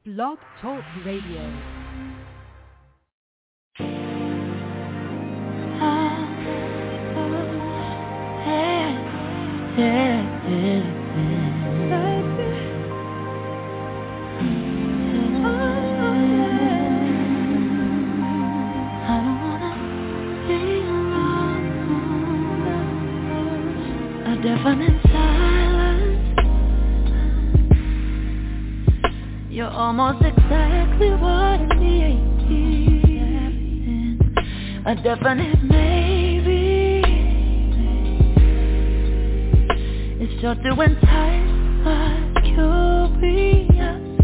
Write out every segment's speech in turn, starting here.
Blog Talk Radio. Deafening silence. You're almost exactly what I need. A definite maybe. It's short to entice my curiosity.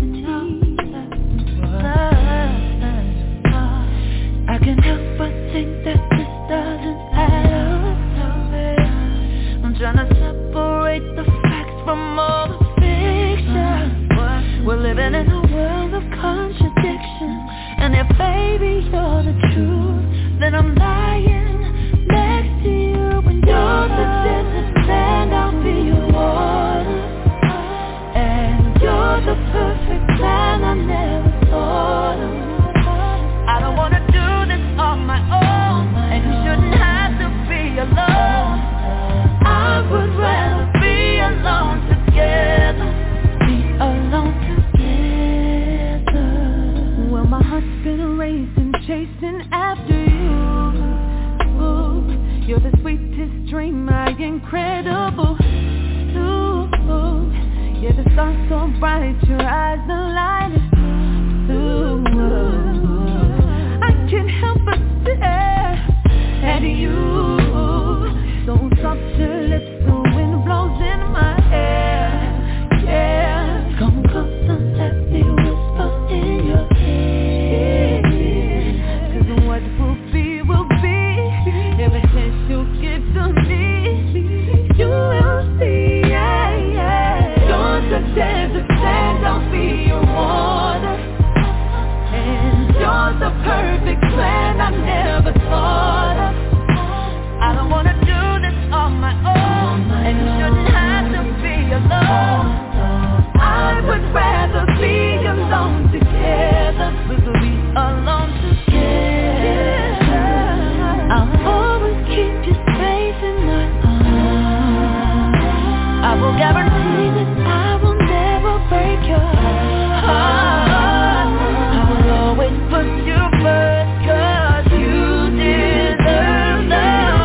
I can't help but think that this doesn't add up. I'm trying to separate the facts from all the fiction. We're living in a world of contradiction. And if baby you're the truth, then I'm lying next to you. When you're the desert sand, I'll be your water. And you're the perfect plan I never thought of. I don't wanna do this on my own, and you shouldn't have to be alone. I would rather be alone together. Be alone together. Well, my heart's been racing, chasing after you. Ooh, you're the sweetest dream, my incredible. Ooh, yeah, the stars so bright, your eyes are lighting. Ooh, I can't help but stare at you. So soft your lips, the wind blows in my hair. Yeah, come closer, let me whisper in your ear. 'Cause what will be, every chance you give to me, you will see, yeah, yeah. You're the desert sand, I'll be your water. And you're the perfect plan I never thought of. I don't wanna do this on my own, and you shouldn't have to be alone. I would rather be alone together. We could be alone together. I'll always keep you safe in my arms. I will guarantee that I will never break your heart. I will always put you first, 'cause you deserve the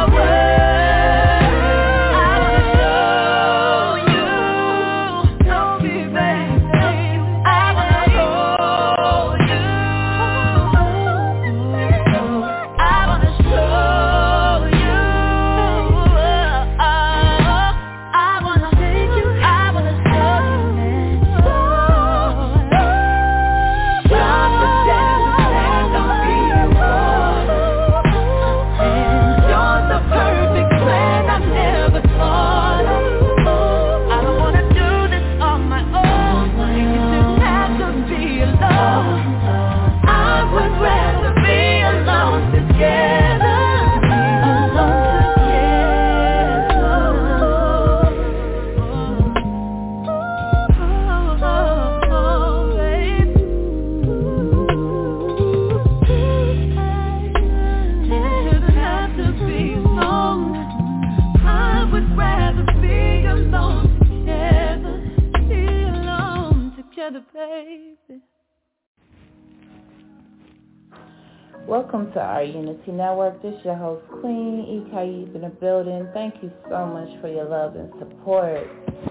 Welcome to our Unity Network. This is your host, Queen Ikaib in the building. Thank you so much for your love and support.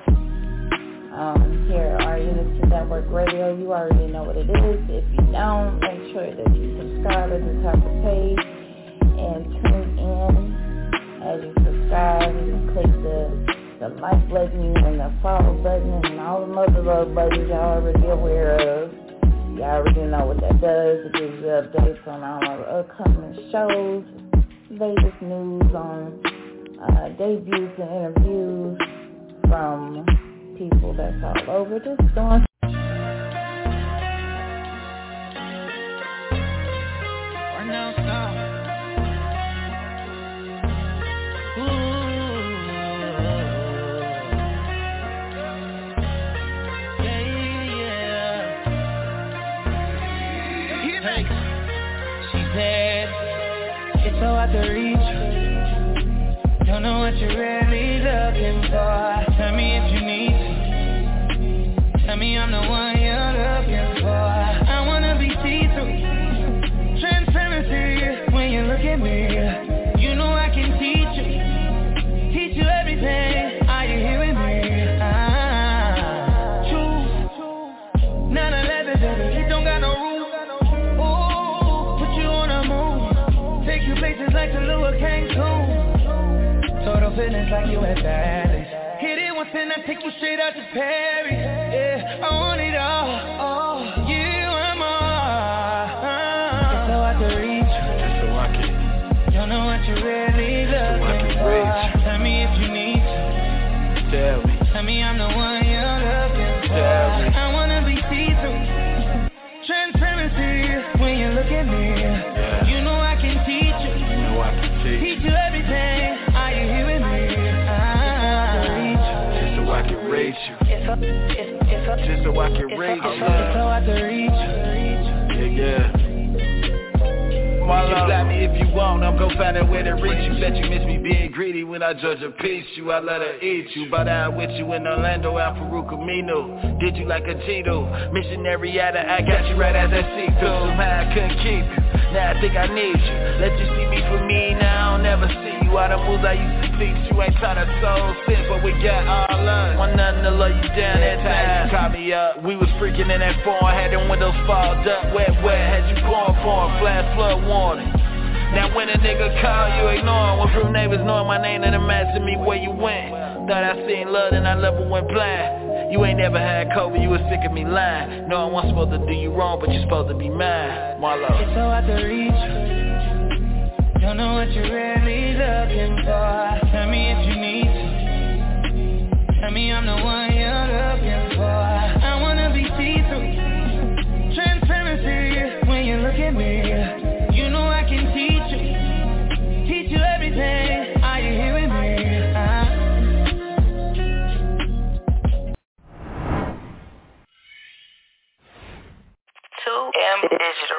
Here at our Unity Network Radio, you already know what it is. If you don't, make sure that you subscribe at the top of the page and tune in. As you subscribe, you can click the like button and the follow button and all the other little buttons y'all already aware of. You already know what that does. It gives you updates on all our upcoming shows, latest news on debuts and interviews from people that's all over this doing. so I can reach you. Don't know what you're really looking for. Tell me if you need to. Tell me I'm the one you're looking for. I wanna be see-through. Transparency when you look at me. You know I can teach you everything. Are you hearing me? True. 9/11, baby, it don't got no rule. Ooh, put you on a move. Take you places like Tulum or Cancun. Total fitness like you at Dallas. Hit it once and I take you straight out to Paris. Yeah, I want it all. You and more. Just so I can reach you. Just so I can. Don't know what you really looking for. Tell me if you need to. Tell me. Tell me I'm the one you're looking for. Tell me. I wanna be see-through. Transparency when you look at me. Yeah. You know I can teach you. You know I can Teach you everything. Are you hearing me? Just so I can raise you. Just so I can raise you. Just so I can reach you. Yeah. You can slap me if you want, I'm gon' find a way to reach you. Bet you miss me being greedy when I judge a piece you. I let her eat you, but I with you in Orlando, out Peru Camino. Did you like a Tito? Missionary at I got you right as I see through. Somehow I couldn't keep you, now I think I need you. Let you see me for me, now I'll never see you. All the moves I used to teach you, ain't trying to soul fit, but we got all love. Want nothing to love you down that time. You caught me up, we was freaking in that phone. Had them windows fogged up, wet, had you pouring, flash flood warning. Now when a nigga call, you ignore. Went from neighbors knowing my name and them asking me where you went. Thought I seen love and I never went blind. You ain't never had COVID, you was sick of me lying. No, I wasn't supposed to do you wrong, but you supposed to be mine, Marlo. Just so I can reach you. Don't know what you're really looking for. Tell me if you need to. Tell me I'm the one you're looking for. I wanna be see-through. Transparency when you look at me. You know I can teach you everything. Are you hearing me? 2M Digital.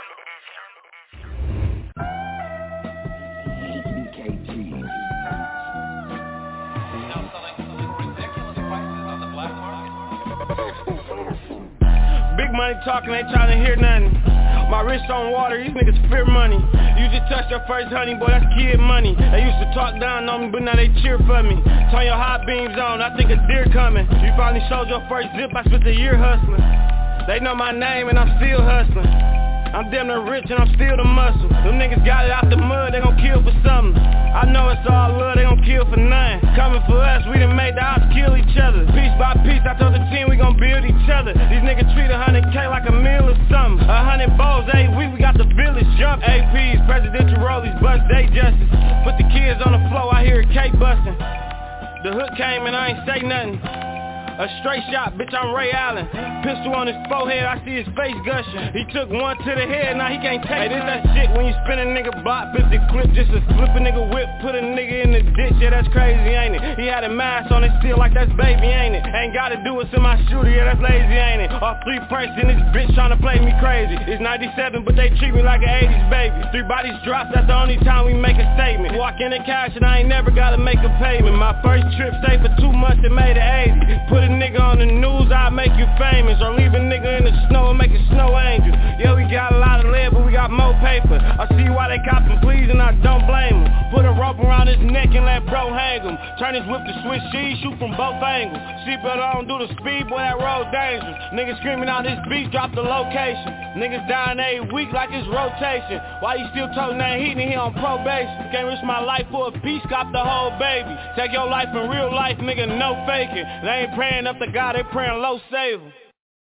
Big money talking, ain't trying to hear nothing. My wrist on water, these niggas fear money. You just touched your first honey, boy, that's kid money. They used to talk down on me, but now they cheer for me. Turn your high beams on, I think a deer coming. You finally showed your first zip, I spent a year hustling. They know my name and I'm still hustling. I'm damn near rich and I'm still the muscle. Them niggas got it out the mud, they gon' kill for something. I know it's all love, they gon' kill for nothing. Coming for us, we done made the odds kill each other. Piece by piece, I told the team we gon' build each other. These niggas treat 100K like a meal or something. 100 balls, 8 weeks, we got the village jump. APs, presidential rollies, bust day justice. Put the kids on the floor, I hear a cake bustin'. The hook came and I ain't say nothing. A straight shot, bitch, I'm Ray Allen. Pistol on his forehead, I see his face gushing. He took one to the head, now he can't take it. Hey, this that shit when you spin a nigga block, 50 clip just to flip a nigga whip, put a nigga in the ditch, yeah, that's crazy, ain't it? He had a mask on his steel like that's baby, ain't it? Ain't gotta do it to my shooter, yeah, that's lazy, ain't it? Off 3 prints in this bitch tryna play me crazy. It's 97, but they treat me like an 80s baby. 3 bodies dropped, that's the only time we make a statement. Walk in the cash and I ain't never gotta make a payment. My first trip stayed for 2 months and made it 80. Put a nigga on the news, I'll make you famous. Or leave a nigga in the snow and make a snow angel. Yeah, we got a lot of lead, but we got more paper. I see why they copping please and I don't blame them. Put a rope around his neck and let bro hang him. Turn his whip to switch cheese, shoot from both angles. Seatbelt on, do the speed, boy, that road dangerous. Niggas screaming out this beat, drop the location. Niggas dying every week like it's rotation. Why you still toting that heat and he on probation? Can't risk my life for a piece, cop the whole baby. Take your life in real life, nigga, no faking. They ain't praying up to God, they praying low, save 'em.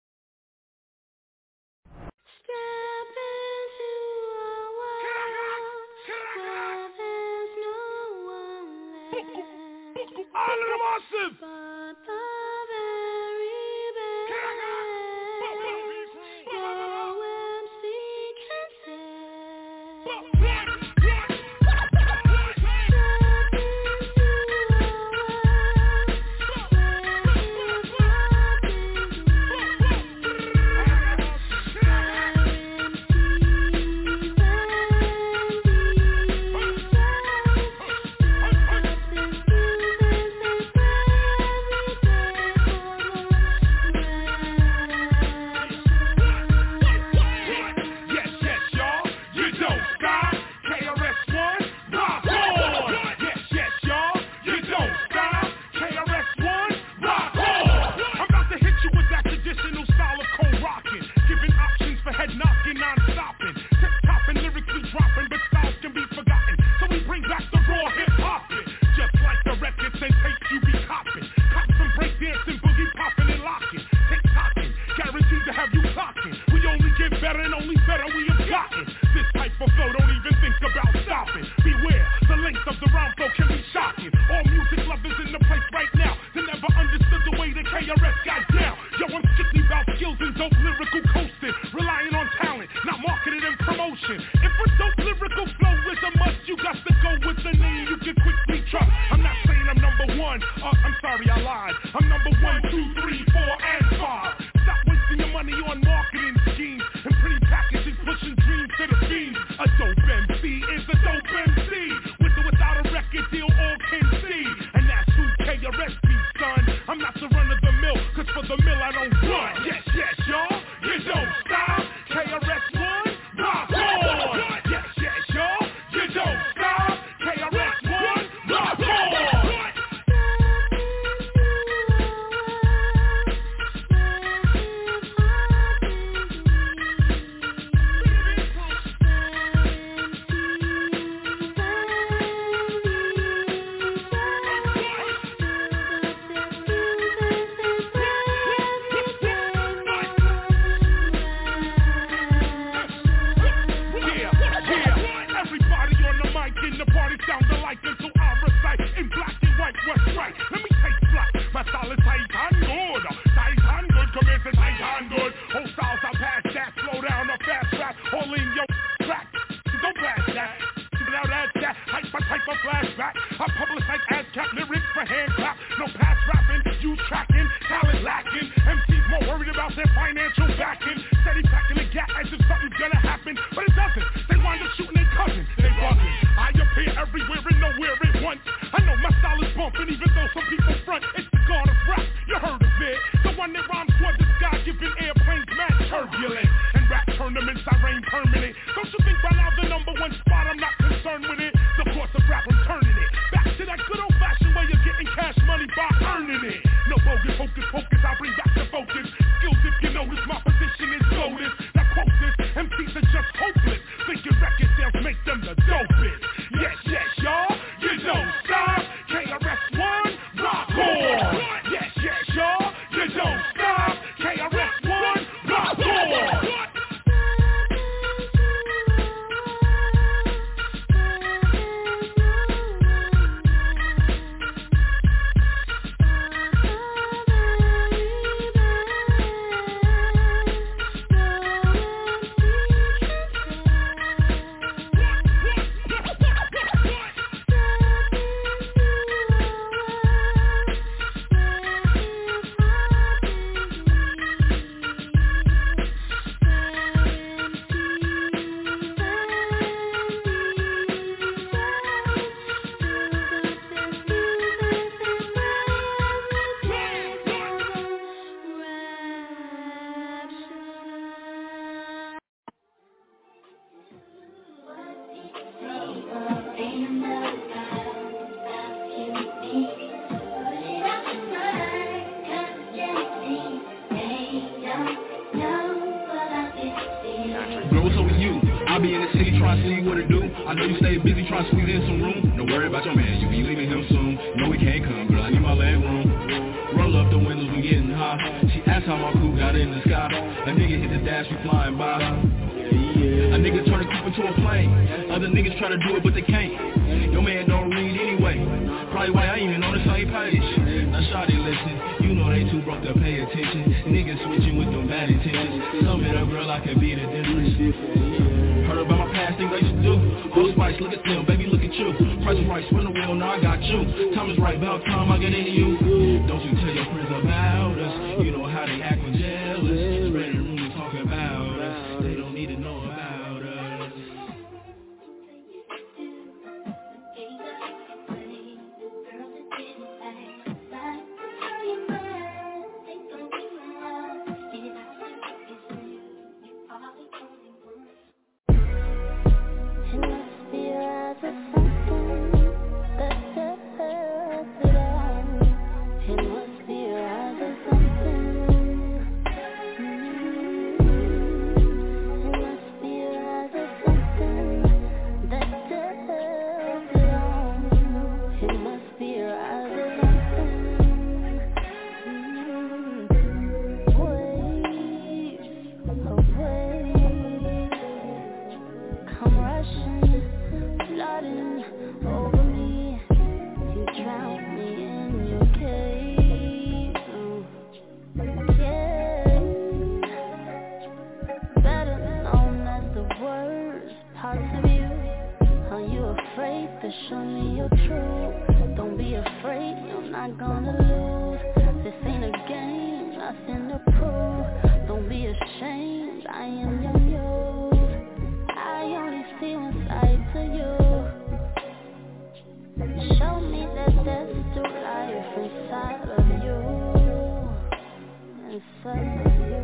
All of them awesome. to have you clocking. We only get better and only better we have gotten. This type of flow, don't even think about stopping. Beware, the length of the rhyme flow can be shocking. All music lovers in the place right now that never understood the way that KRS got down. Yo, I'm strictly about skills and dope lyrical coasting, relying on talent, not marketing and promotion. If a dope lyrical flow is a must, you got to go with the name you can quickly trust. I'm not saying I'm number one, I'm sorry I lied. I'm number 1, 2, 3, 4, and 5. Stop wasting your money on marketing schemes and pretty packaging, pushing dreams to the fiends. A dope MC is a dope MC, with or without a record deal, all can see. And that's who KRS be, son. I'm not the run of the mill, cause for the mill I don't run. Yes, yes, y'all, you don't stop. KRS-One, rock on. Yes, yes, y'all, you don't stop. KRS-One, rock on. Let me take flight, my style is tight and good. Tight and good, commence to tight and good. Whole styles I pass that, slow down or fast rap, all in your track. Don't blast that, now that's that, hype my type of flashback. I publicize ASCAP lyrics for hand clap. No past rapping, you tracking, talent lacking. MCs more worried about their financial backing. Steady packing the gap as if something's gonna happen, but it doesn't. They wind up shooting their cousin, they bugging. I appear everywhere and nowhere at once. I know my style is bumping, even though some people front. It's the god of rap, you heard of it. The one that rhymes toward the sky, giving airplanes mad turbulence. And rap tournaments, I reign permanent. Don't you think by now the number 1 spot, I'm not concerned with it. The course of rap, I'm turning it back to that good old-fashioned way of getting cash money by earning it. No bogus, hocus pocus, I bring back the focus. Skills if you notice, my position is lotus. Now quote this, MCs are just hopeless. Thinking record sales make them the dopest. Yes, yes, y'all, you don't stop. KRS-One, rock on. Yes, yes, y'all, you don't stop. KRS-One, rock on. parts of you. Are you afraid to show me your truth? Don't be afraid, you're not gonna lose. This ain't a game, nothing to prove. Don't be ashamed, I am your muse. I only see one side to you. Show me that there's still life inside of you. Inside of you.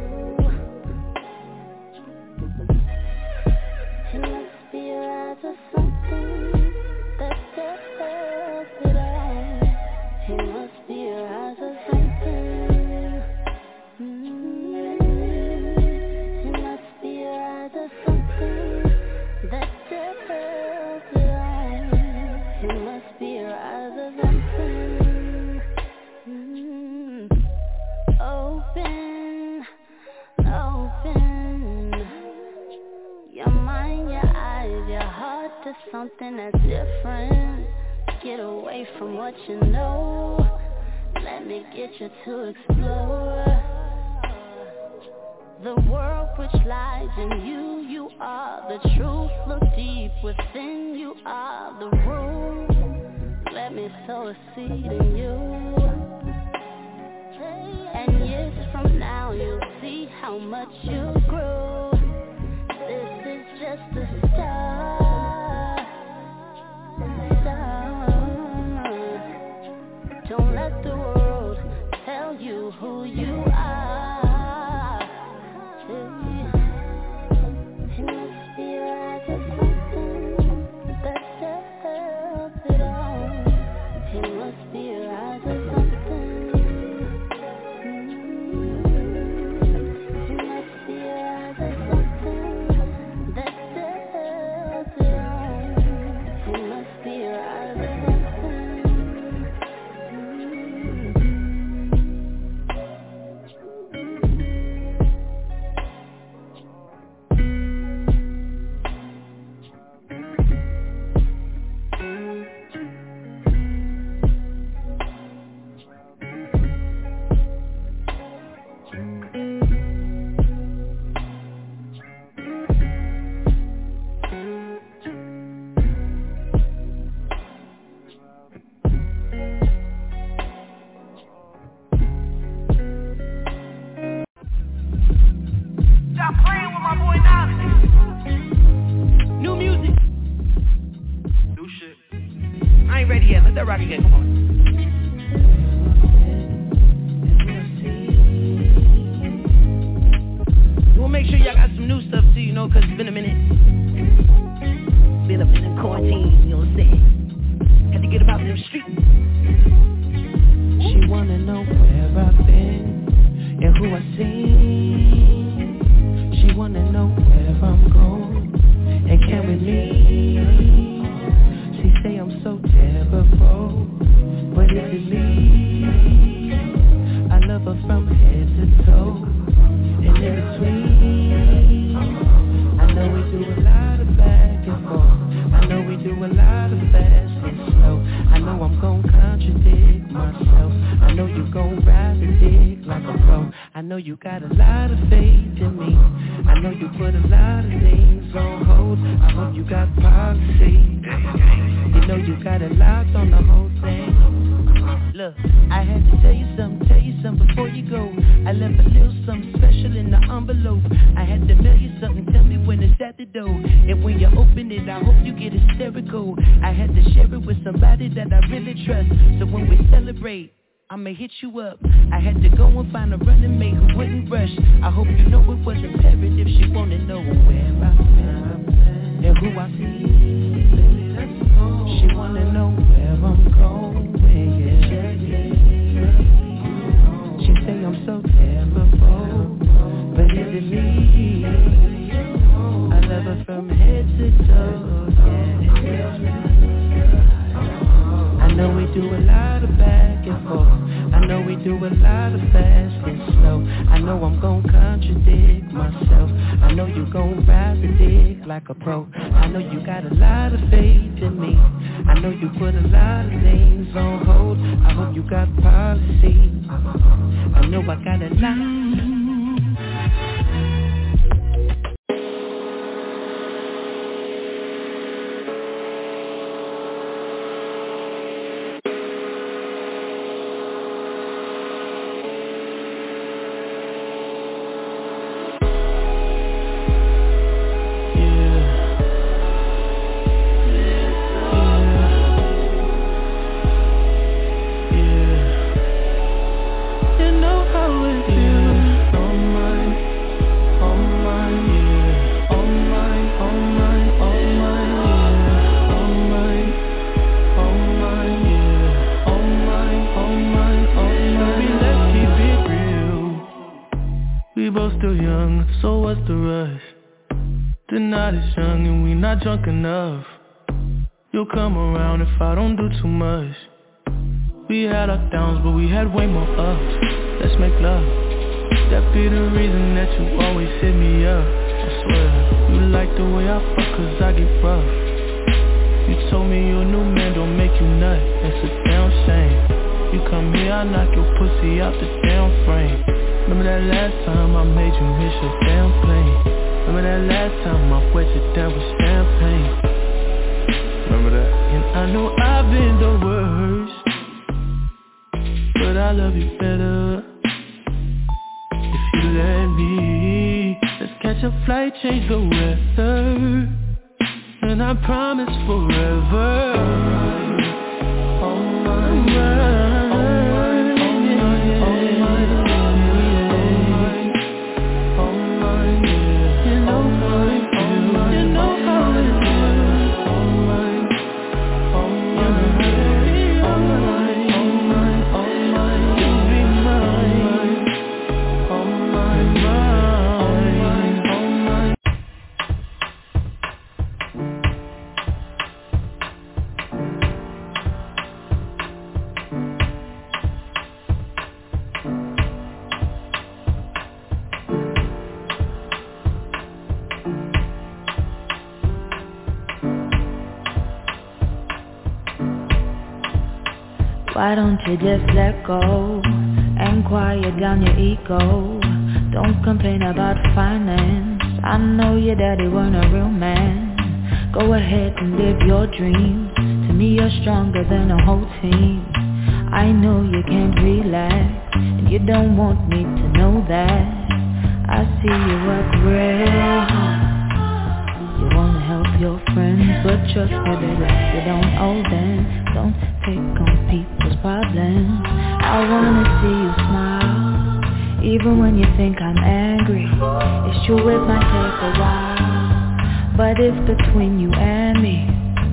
It must be your eyes or something that does it all. It must be your eyes or something. It must be your eyes or something that does it all. It must be your eyes or something. Open, open your mind, your eyes, your heart to something that's different. Get away from what you know. Let me get you to explore the world which lies in you. You are the truth. Look deep within. You are the root. Let me sow a seed in you. And years from now you'll see how much you grew. This is just the start. Don't let the world tell you who you are. It must be your eyes or something that tells it all. It must be your eyes or something. It must be your eyes or something that tells it all. It must be your eyes or something. Stop playing with my boy Nolly. New music. New shit. I ain't ready yet. Let that rock again. Come on. We'll make sure y'all got some new stuff too, you know, cause it's been a minute. Been up in the quarantine, you know what I'm saying? Had to get about them streets. She wanna know where I've been and who I seen. She wanna know where I'm going and can we meet. She say I'm so terrible, but if you leave, I love her from head to toe and in between. I know we do a lot of back and forth. I know we do a lot of fast and slow. I know I'm gon' contradict myself. I know you gon' ride the dick like a pro. I know you got a lot of faith in me. I know you put a lot of things on hold. I hope you got policy. You know you got it locked on the whole thing. Look, I had to tell you something before you go. I left a little something special in the envelope. I had to mail you something, tell me when it's at the door. And when you open it, I hope you get hysterical. I had to share it with somebody that I really trust. So when we celebrate, I'ma hit you up. I had to go and find a running mate who wouldn't rush. I hope you know it was imperative. She wanna know where I've been and who I see. She wanna know where I'm going, yeah. She say I'm so terrible, but if you leave, I love her from head to toe, yeah. I know we do a lot of back and forth. I know we do a lot of fast and slow. I know I'm gon' contradict myself. I know you gon' ride the dick like a pro. I know you got a lot of faith in me. I know you put a lot of things on hold. I hope you got policy. I know I got a lot. So what's the rush? The night is young and we not drunk enough. You'll come around if I don't do too much. We had our downs but we had way more ups. Let's make love. That be the reason that you always hit me up. I swear, you like the way I fuck cause I get rough. You told me your new man don't make you nut. That's a damn shame. You come here, I knock your pussy out the damn frame. Remember that last time I made you miss your damn plane. Remember that last time I wet you down with champagne. Remember that? And I know I've been the worst, but I love you better if you let me. Let's catch a flight, change the weather, and I promise forever. Oh my. Why don't you just let go and quiet down your ego? Don't complain about finance. I know your daddy weren't a real man. Go ahead and live your dreams. To me you're stronger than a whole team. I know you can't relax, and you don't want me to know that. I see you work real hard. You wanna help your friends, but trust me baby, you don't owe them. Don't take on people's problems. I wanna see you smile, even when you think I'm angry. It's true it might take a while, but it's between you and me.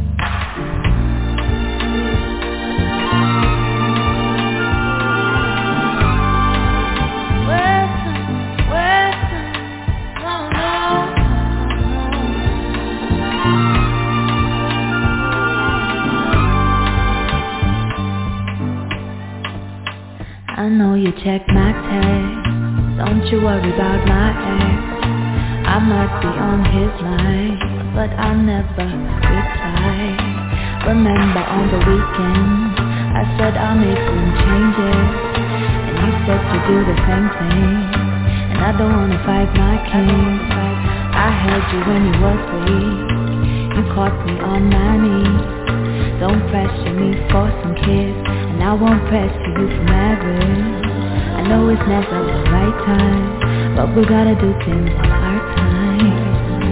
I know you check my text. Don't you worry about my ex. I might be on his mind, but I'll never reply. Remember on the weekend I said I'll make some changes, and you said to do the same thing. And I don't wanna fight my king. I held you when you were asleep. You caught me on my knees. Don't pressure me for some kiss, and I won't pressure you for marriage. I know it's never the right time, but we gotta do things on our time.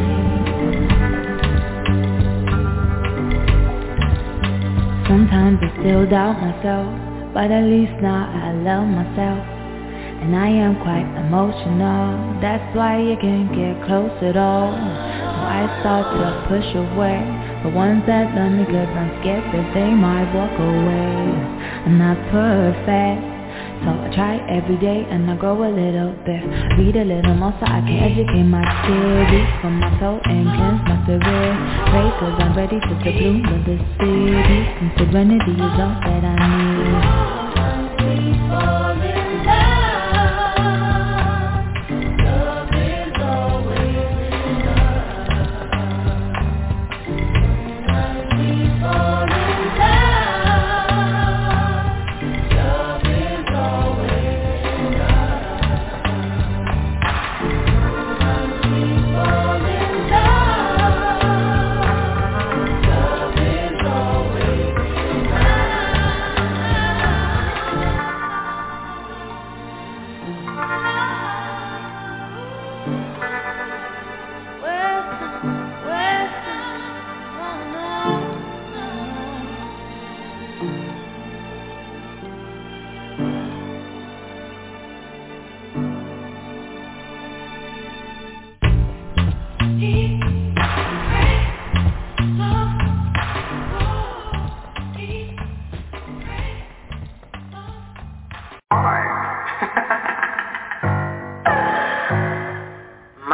Sometimes I still doubt myself, but at least now I love myself. And I am quite emotional, that's why you can't get close at all. So I start to push away the ones that love me, cause I'm scared that they might walk away. I'm not perfect, so I try every day and I grow a little bit. Read a little more so I can educate my spirit, from my soul and cleanse my spirit. Pray cause I'm ready to the bloom of the city, and serenity is all that I need.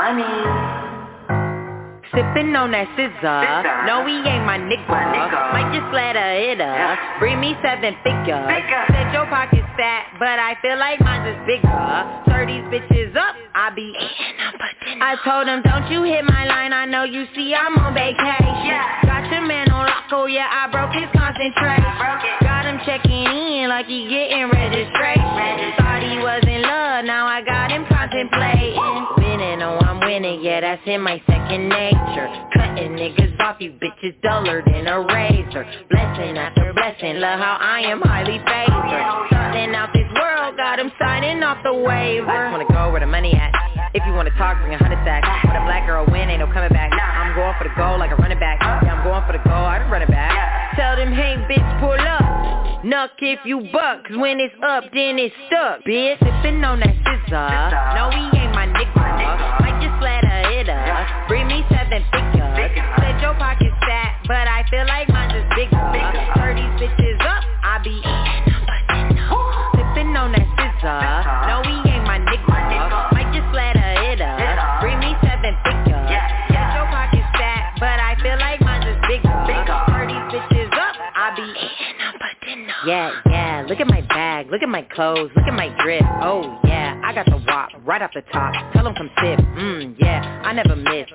money. Sippin' on that scissor. No, he ain't my nigga. Might just let her hit her. Bring me 7 figures. Said your pocket's fat, but I feel like mine's is bigger. Stir these bitches up, I be eating up a dinner. I told him, don't you hit my line, I know you see I'm on vacation. Got your man on lock, yeah, I broke his concentration. Got him checking in like he getting registration. Thought he was in love, now I got him contemplating. Winning, oh I'm winning, yeah, that's in my second nature. Cutting niggas off, you bitches duller than a razor. Blessing after blessing, love how I am highly favored. Starting out this world, got him signing off the waiver. I just wanna go where the money at. If you wanna talk, bring 100 stacks. When a black girl win, ain't no coming back. I'm going for the goal like a running back. Yeah, I'm going for the goal, I done run it back. Tell them, hey bitch, pull up. Nuck if you buck, cause when it's up, then it's stuck. Bitch, sippin' on that scissor. No, he ain't my nigga. Might just let her hit her. Bring me 7 figures. Said your pocket's fat, but I feel like mine's is bigger. Stir these bitches up, I be eating up a dinner. Sippin' on that scissor. No, he ain't my nigga. Might just let her hit her. Bring me 7 figures. Said your pocket's fat, but I feel like mine's is bigger. Stir these bitches up, I be eating up a dinner. Yeah, look at my bag, look at my clothes, look at my drip. Oh yeah, I got the wop right off the top. Tell them come sip. Yeah, I never miss.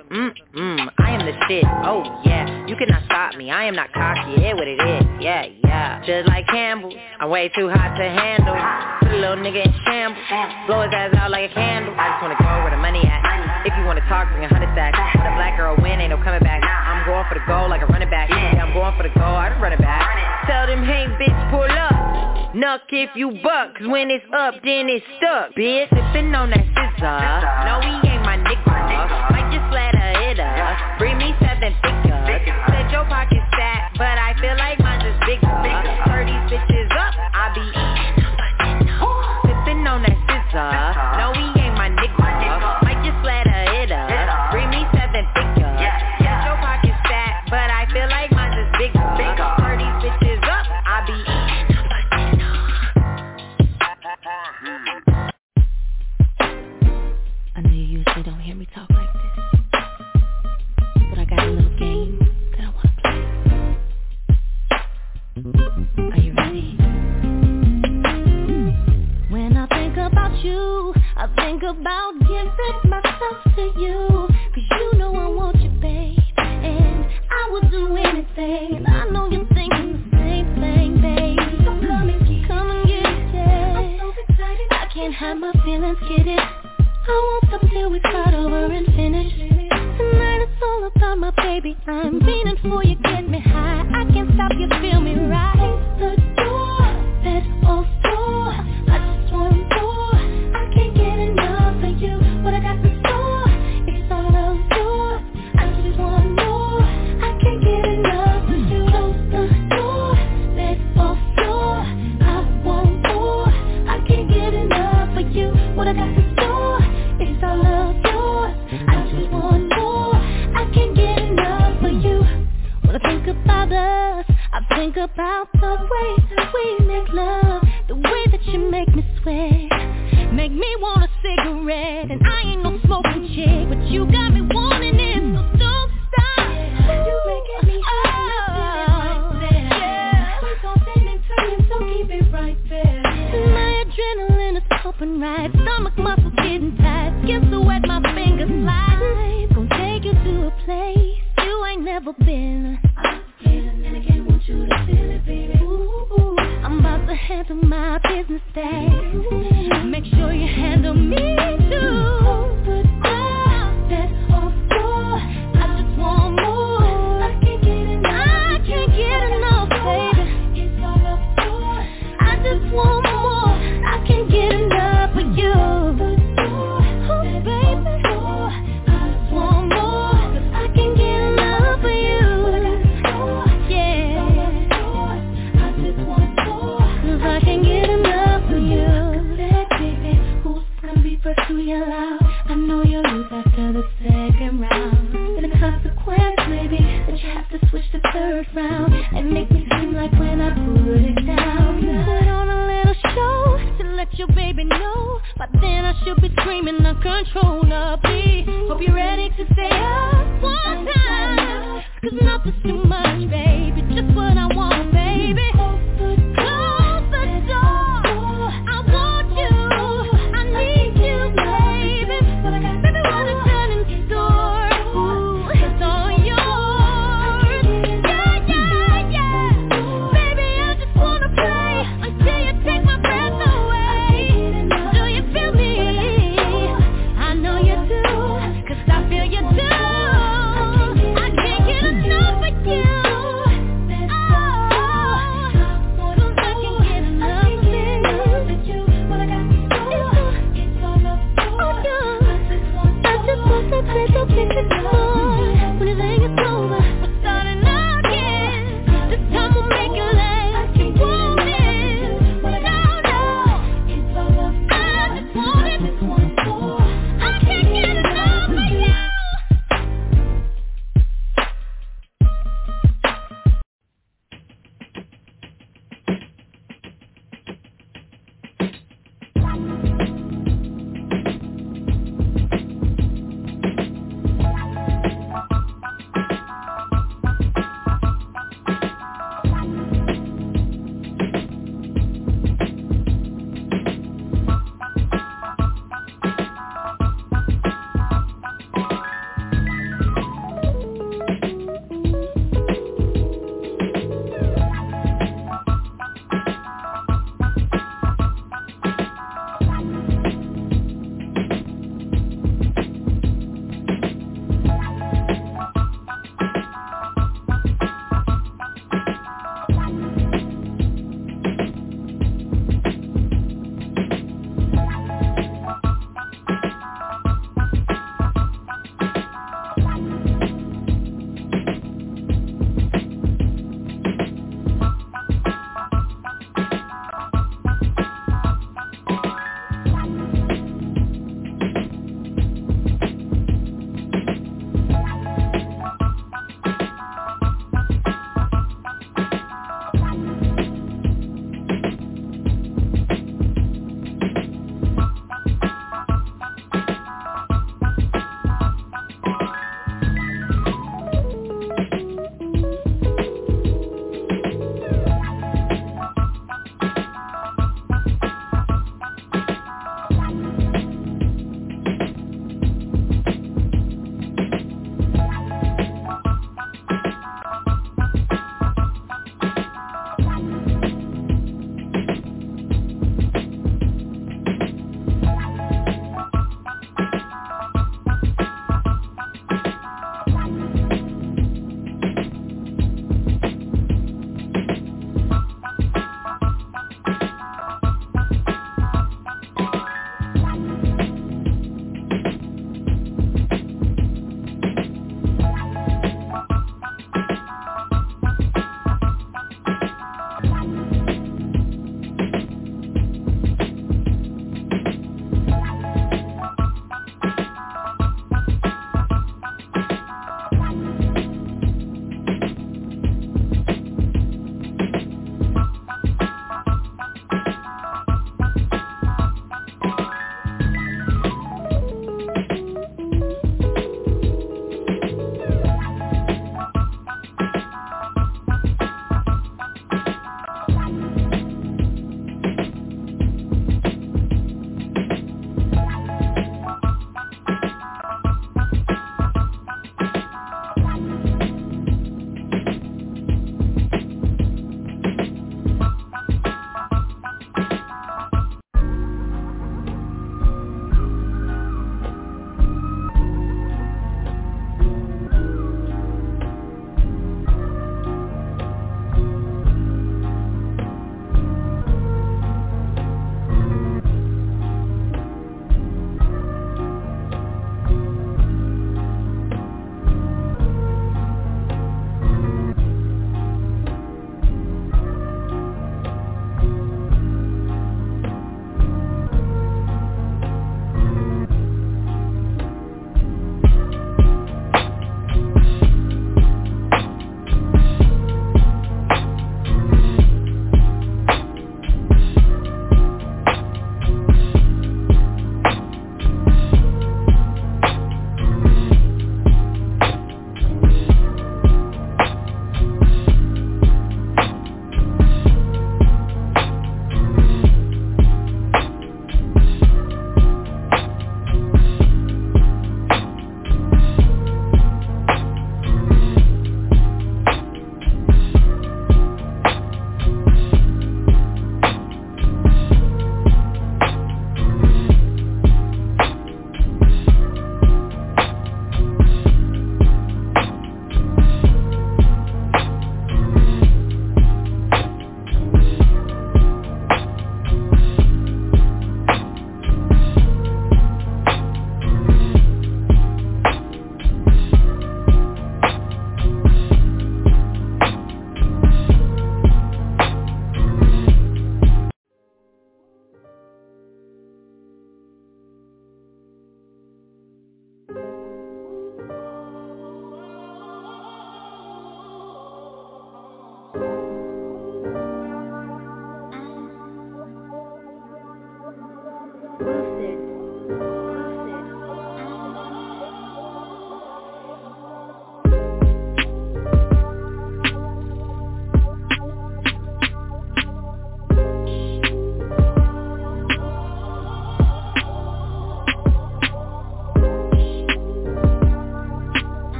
I am the shit. Oh yeah, you cannot stop me. I am not cocky. Yeah, what it is. Yeah. Just like Campbell, I'm way too hot to handle. Put a little nigga in shambles. Blow his ass out like a candle. I just wanna go where the money at. If you wanna talk, bring 100 stacks. When a black girl win, ain't no coming back. I'm going for the goal like a running back. Yeah, I'm going for the goal. I just run it back. Tell them, hey bitch, pull up. Nuck if you buck, cause when it's up, then it's stuck. Bitch, sippin' on that scissor. No, he ain't my nigga. Might just let her hit her. Bring me 7 figures. Said your pocket's fat, but I feel like mine's is bigger. Stir these bitches up, I be eating up a dinner. Sippin' on that scissor. No, he ain't my nigga. Might just let her hit her. Bring me 7 figures. Said your pocket's fat, but I feel like mine's is bigger. Stir these bitches up, I be eating up a dinner. I know you usually don't hear me talk like this, but I got a little game that I wanna play. Are you ready? When I think about you, I think about giving myself to you. Cause you know I want you, babe, and I would do anything. I know you're thinking the same thing, babe. So come and get it, yeah. I'm so excited, I can't hide my feelings, get it. I won't stop till we start over and finish. Tonight it's all about my baby. I'm leaning for you, get me high. I can't stop you, feel me right. The door, that's all for. I just want more. I can't get enough of you. What I got in store, it's all of yours. I just want more. I can't get enough of you. Close the door, that's all for. I want more. I can't get enough of you. What I got in store, it's all of yours. I just want more. I can't get enough of you. When I think about us, I think about the way that we make love, the way that you make me sweat, make me want a cigarette. And I ain't no smoking chick, but you got me wanting it, so don't stop. You making me right there. Yeah, we're gon' spin and turn, so keep it right there. My adrenaline is pumping right, stomach muscles getting tight, skin so wet, my fingers slide. Gonna take you to a place you ain't never been. I'm feeling and I can't want you to feel it, baby. Ooh, I'm about to handle my business day. Make sure you handle me too. That's all for. I just want more. I can't get enough, baby. It's all up for. I just want more. I can't get enough of you. Oh, baby. I just want more. 'Cause I can't get enough of you. Yeah. I just want more. 'Cause I can't get enough of you. 'Cause that baby who's you ready to stay up one time? 'Cause nothing's too much, baby, just what I want, baby. Close the door, I want you, I need you, baby. Baby, what is done in store? Ooh, it's all yours. Yeah, yeah, yeah. Baby, I just wanna play until you take my breath away. Do you feel me? I know you do, 'cause I feel you too. I can't get enough of you. When everything is over, we're starting again. This time we'll make it last. You want it? No, I just want it. I can't get enough of you.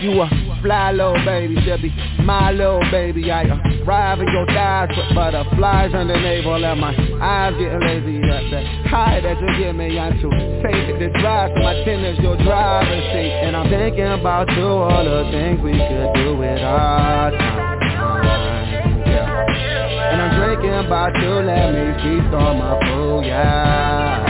You a fly little baby, she'll be my little baby. I arrive in your thighs, put butterflies on the navel, and my eyes getting lazy. That high that you give me, I'm too take this ride, so my tennis your driver's seat. And I'm thinking about you, all the things we could do with our time. Yeah. And I'm drinking about you, let me feast on my food, yeah.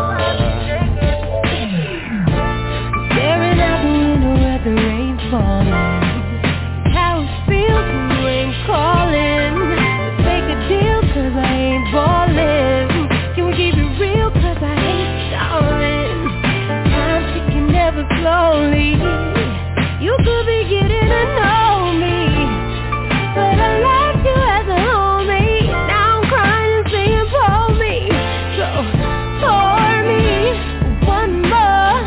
Staring out the window at the rain falling. How it feels when you ain't calling. Take a deal cause I ain't ballin'. Can we keep it real cause I ain't stalling. Time ticking ever slowly. You could be getting to know me, but I like you as a homie. Now I'm crying and saying pull me. So pour me one more.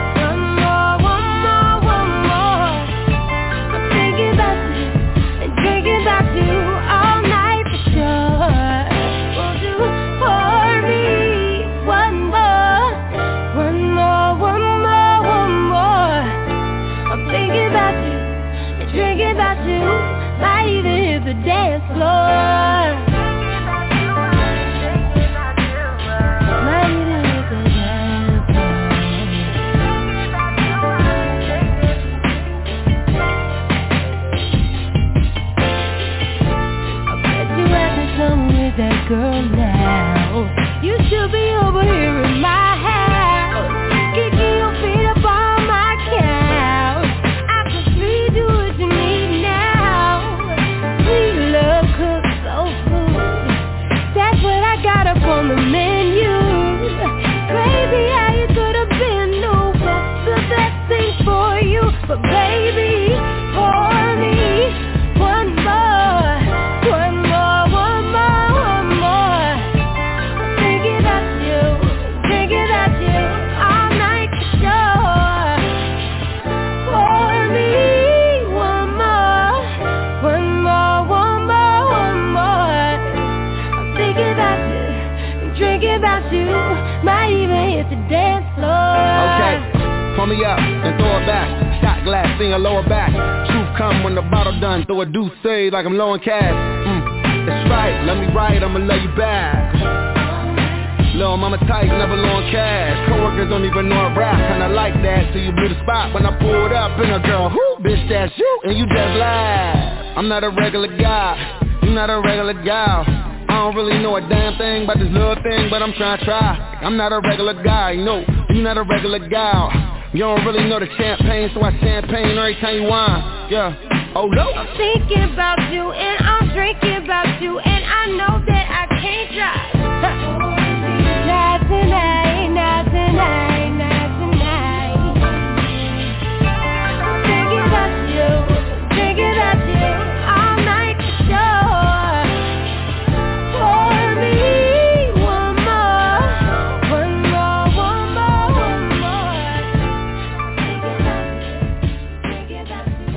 I'm thinking about you and drinking about you all night for sure. Won't you pour me one more? One more, one more, one more. I'm thinking about you and drinking about you. Might even hit the dance floor. Might even hit the dance floor. I bet you having fun with that girl now. You should be over here in my house, kicking your feet up on my couch. I could feed you what you need now. Sweet love, cooked soul food. That's what I got up on the menu. Crazy how you could have been new. What's the best thing for you? But baby, pour me one more. One more, one more, one more. I'm thinking about you, thinking about you all night for sure. Pour me one more. One more, one more, one more. I'm thinking about you, drinking about you. Might even hit the dance floor. Okay, pull me up and throw it back. Shot glass in your lower back. Truth come when the bottle done. Throw a deuce save like I'm low in cash. That's right, let me ride, I'ma love you back. Lil' mama tight, never low in cash. Coworkers don't even know I rap, kinda like that. So you blew the spot when I pulled up. And a girl, who? Bitch, that's you. And you just laugh. I'm not a regular guy, you not a regular gal. I don't really know a damn thing about this little thing, but I'm trying to try. I'm not a regular guy, no, you not a regular gal. You don't really know the champagne, so I champagne every time you whine. Yeah, oh no. I'm thinking about you and I'm drinking about you, and I know that I can't drive. Not tonight, not tonight, not tonight. I'm thinking about you, thinking about you all night for sure. Pour me one more. One more, one more, one more. Thinking about you,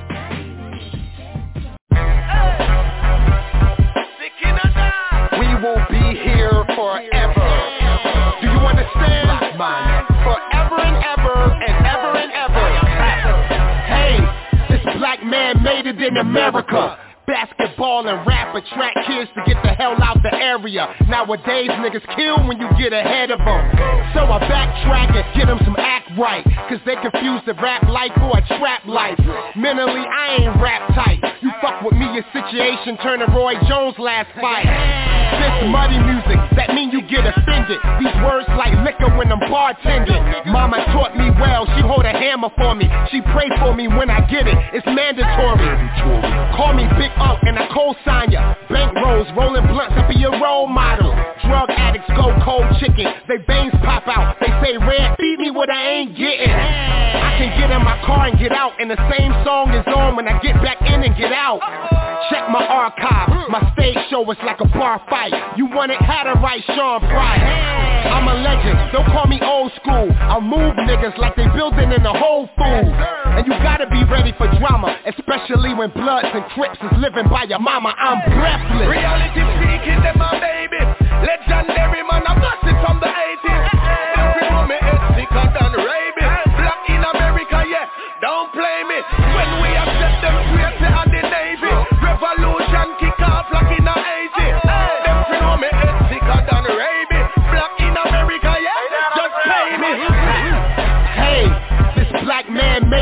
We won't be here forever. Do you understand? Forever and ever and ever and ever. Hey, this black man made it in America. Basketball and rap attract kids to get the hell out the area. Nowadays niggas kill when you get ahead of them. So I backtrack and get them some act right, cause they confuse the rap life for a trap life. Mentally I ain't rap tight. You fuck with me, your situation turn to Roy Jones last fight. This muddy music, that mean you get offended. These words like liquor when I'm bartending. Mama taught me well, she hold a hammer for me. She pray for me when I get it, it's mandatory. Call me Big Unk and I co-sign ya. Bank rolls, rolling blunts, I be your role model. Drug addicts go cold chicken, they veins pop out. They say red, feed me what I ain't getting. I can get in my car and get out, and the same song is on when I get back in and get out. Check my archive, my stage show is like a bar fight. You want it, had to write Sean Price. I'm a legend, don't call me old school. I'll move niggas like they building in the Whole Foods. And you gotta be ready for drama, especially when Bloods and Crips is living by your mama. I'm breathless. Reality speaking, them my baby. Legendary man, I'm busting from the 80s. Every moment it's sicker than rabies. Black in America, yeah, don't play me.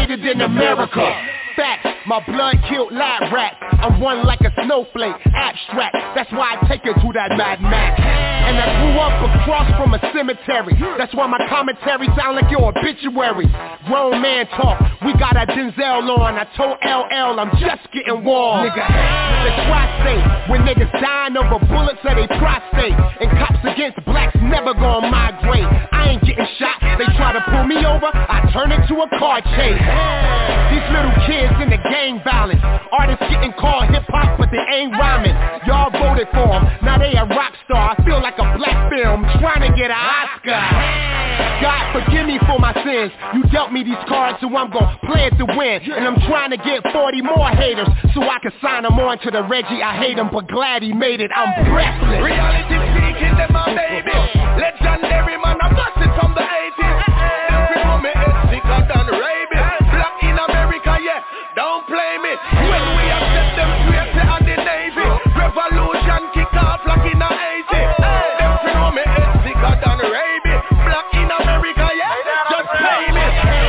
made it in America. Facts, my blood killed lab rats. I'm one like a snowflake, abstract. That's why I take it to that Mad Max. And I grew up across from a cemetery. That's why my commentary sound like your obituary. Grown man talk, we got that Denzel on. I told LL I'm just getting warm. Nigga, the tri-state, when niggas dying over bullets of they prostate. And cops against blacks never gonna migrate. I ain't getting shot, they try to pull me over, I turn it to a car chase. These little kids in the gang violence, artists getting called hip-hop but they ain't rhyming. Y'all voted for them, now they a rock star. I feel like a black film trying to get an Oscar. God forgive me for my sins. You dealt me these cards so I'm gon' play it to win. And I'm trying to get 40 more haters so I can sign them on to the Reggie. I hate him but glad he made it. I'm breathless. Reality speaking, them my baby. Legendary man, I'm busted from the 80s. Every moment is sicker than rabies. Black in America, yeah, don't play me. When we accept them straight on the Navy. Revolution kick off like in the 80s. Every moment is sicker than rabies. Black in America, yeah, just play me.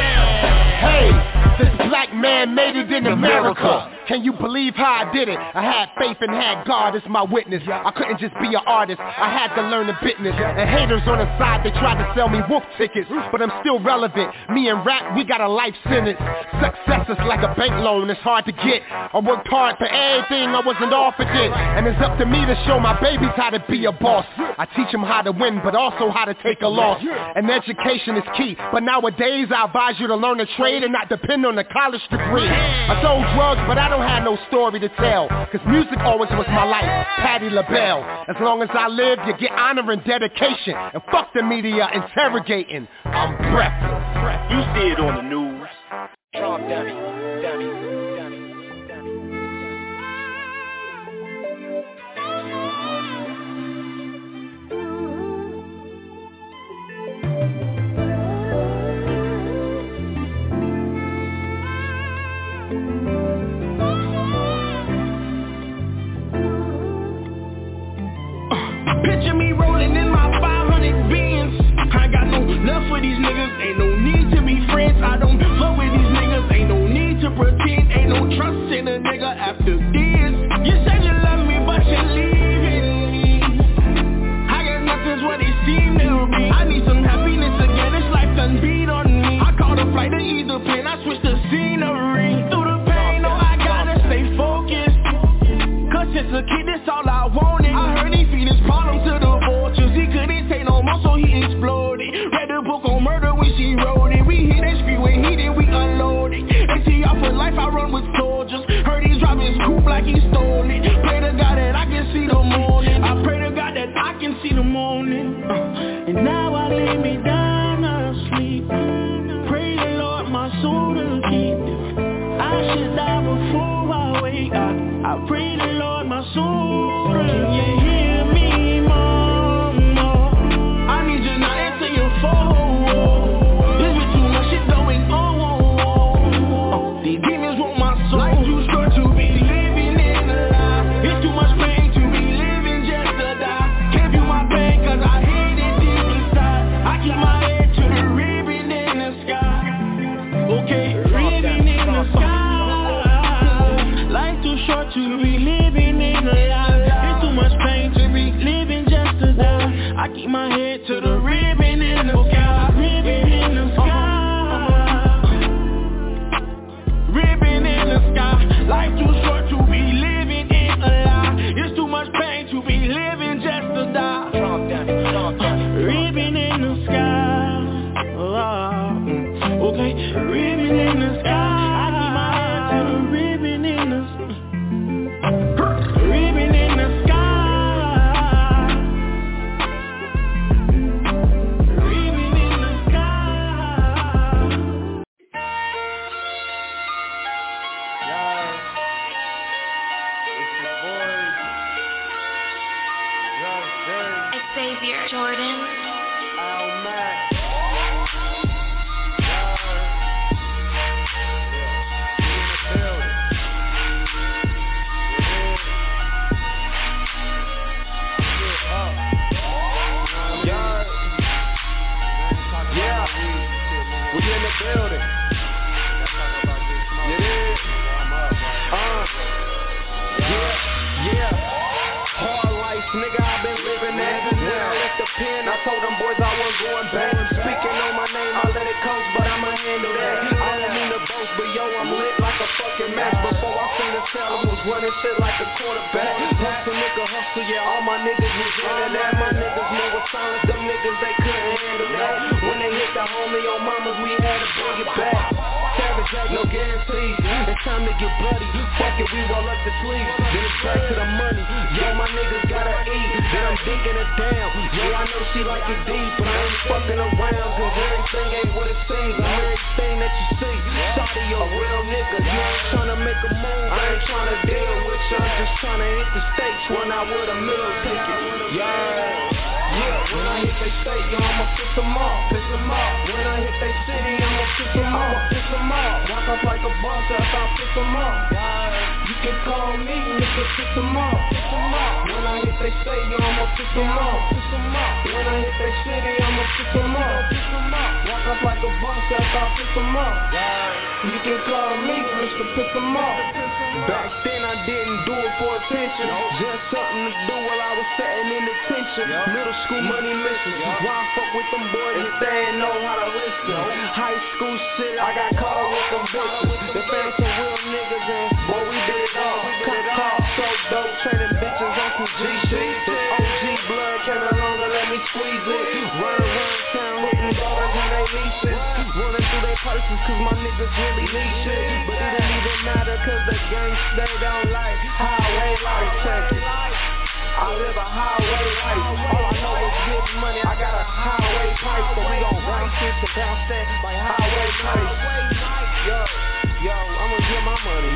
Hey, this black man made it in America. Can you believe how I did it? I had faith and had God as my witness. I couldn't just be an artist, I had to learn the business. And haters on the side, they tried to sell me wolf tickets. But I'm still relevant, me and rap, we got a life sentence. Success is like a bank loan, it's hard to get. I worked hard for everything I wasn't offered it. And it's up to me to show my babies how to be a boss. I teach them how to win, but also how to take a loss. And education is key, but nowadays I advise you to learn a trade and not depend on a college degree. I sold drugs, but I don't have no story to tell, cause music always was my life, Patti LaBelle. As long as I live, you get honor and dedication. And fuck the media interrogating, I'm breathless. You see it on the news. Trump dummy, dummy, dummy. Picture me rolling in my 500 Benz. I got no love for these niggas, ain't no need to be friends. I don't fuck with these niggas, ain't no need to pretend. Ain't no trust in a nigga after this. You said you love me, but you're leaving me. I guess nothing's what it seemed to be. I need some happiness again, this life done beat on me. I caught a flight to either pen, I switched the scenery. Through the pain, no, I gotta stay focused. Cause since a kid, that's all I wanted. I heard he feed his problem to the vultures. He couldn't take no more, so he exploded. Read the book on murder when she wrote it. We hit that street when he did, we unloaded. ATR for life, I run with soldiers. Heard he's driving his coupe like he stole it. Pray to God that I can see the morning. I pray to God that I can see the morning. And now I lay me down asleep. Pray the Lord my soul to keep. I should die before I wake up. I pray the Lord my soul. Can you hear me, mama? I need you not answer your phone. There's been too much shit going on. These demons want my soul. Life too short to be living in a lie. It's too much pain to be living just to die. Can't feel my pain cause I hate it deep inside. I keep my head to the ribbon in the sky. Okay, ribbon in the sky. Life too short to be living in a lie. It's too much pain to be living just to die. I keep my head to the ribbon in the sky. Ribbon in the sky. Ribbon in the sky. Life too short to be living in a lie. It's too much pain to be living just to die. Ribbon in the sky. Okay, ribbon in the sky. I keep my head to the ribbon in the sky. Ribbon in the sky. Ribbon in the sky. Yo, it's the boys. Just Dirty. Xavier Jordan. Al Mac. nigga, I been living that. When I left the pen, I told them boys I wasn't going back. Speaking on my name, I let it coach, but I'ma handle that. I don't mean to boast, but yo, I'm lit like a fucking match. Before I seen the cell, I was running shit like a quarterback. Hustle, nigga, hustle, yeah, all my niggas was into that. My niggas know what's silence, them niggas, they couldn't handle that. When they hit the homie on mamas, we had to bring it back. Savage Jack, no guarantees. It's time to get bloody. Fuck it, we roll up the sleeves. Then it's back to the money. Yo, my niggas gotta eat. Then I'm digging it down. Yeah, I know she like it deep, but I ain't fucking around. Cause everything ain't what it seems. I'm everything that you see. Shawty, you a real nigga. You ain't tryna make a move. I ain't tryna deal with you. I'm just tryna hit the stakes when I with a meal ticket. Yeah, when I hit they state, yo, I'ma piss them off, piss them off. When I hit they city, I'ma piss them off, piss them off. Walk up like a boss, after I piss them off. You can call me, nigga, piss them off, piss them off. When I hit they state, yo, I'ma piss them off, piss them off. When I hit they city, I'ma piss them off, piss them off. Walk up like a boss, after I piss them off. You can call me, Mr. Piss them off. Back then I didn't do it for attention, just something to do while I was setting in attention. Middle school money missing, why I fuck with them boys if they ain't know how to listen? High school shit, I got caught with them bitches. They found some real niggas and boy we did it all. Cop so dope, trading bitches on some G shit. This OG blood came along and let me squeeze it. Run around town hitting dollars on they leases. Running through their purses cause my niggas really need shit. But it don't even matter cause the gang they don't like highway life. Check it, I live a highway life. All I know is get money, I got a highway price. So we gon' run shit to bounce that like highway price. Yo, I'ma get my money,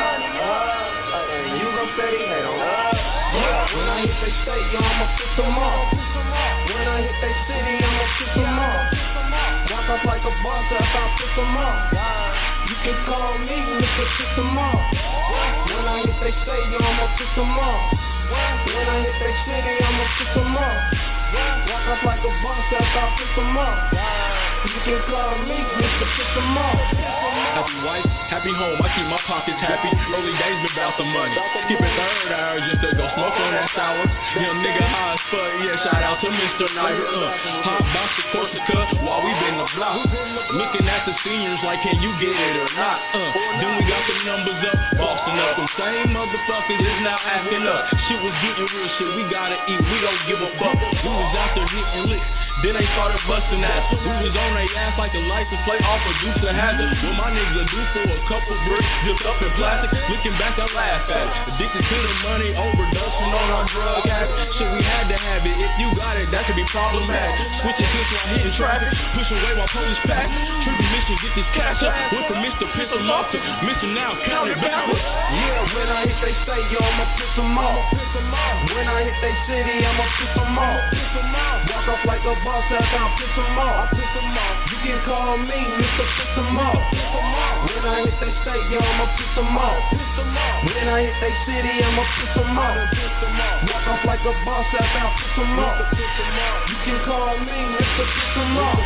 you gon' steady hate on when I hit they state, yo, I'ma piss them off. When I hit they city, I'ma piss them off. Walk up like a boss, after I piss them off. You can call me, nigga, piss them off. When I hit they state, yo, I'ma piss them off. When I hit they city, I'ma piss them off. Walk up like a boss, after I piss them off. You can call me, Mr. Piss them off. Happy wife, happy home, I keep my pockets happy. Early days been about the money. Skipping third hour just to go smoke on that sour. Young nigga high as fuck, yeah, shout out to Mr. Niger. Hot box to Corsica while we been the block. Looking at the seniors like, can you get it or not? Then we got the numbers up, bossing up. Them same motherfuckers is now acting up. Shit was getting real shit, we gotta eat, we don't give a fuck. We was out there hitting licks, then they started busting ass. We was on their ass like a license plate off a Dukes of Hazzard. What my niggas do for a couple bricks, dipped up in plastic. Looking back, I laugh at it. Addicted to the money, overdosing on our drug habit. Shit, we had to have it. If you got it, that could be problematic. Switching hits while hitting traffic, pushing away while police pack. Trippy mission, get this cash up. Went from Mr. Piss them off to Mr. Now count it backwards. Yeah, when I hit they state, yo, I'ma piss them off. When I hit they city, I'ma piss them off. Walk off like a boss, after I piss them off. You can call me, Mr. Piss them off. When I hit they state, yo, I'ma piss them off. When I hit they city, I'ma piss them off. Walk off like a boss, after I piss them off. You can call me, Mr. Piss them off.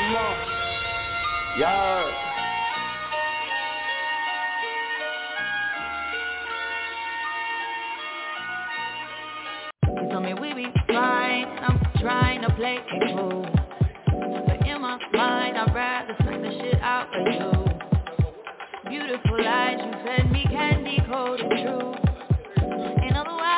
Yeah. You told me we be fine, I'm trying to play it cool. But in my mind, I'd rather smack the shit out of you. Beautiful eyes, you fed me candy coated truth. In other words,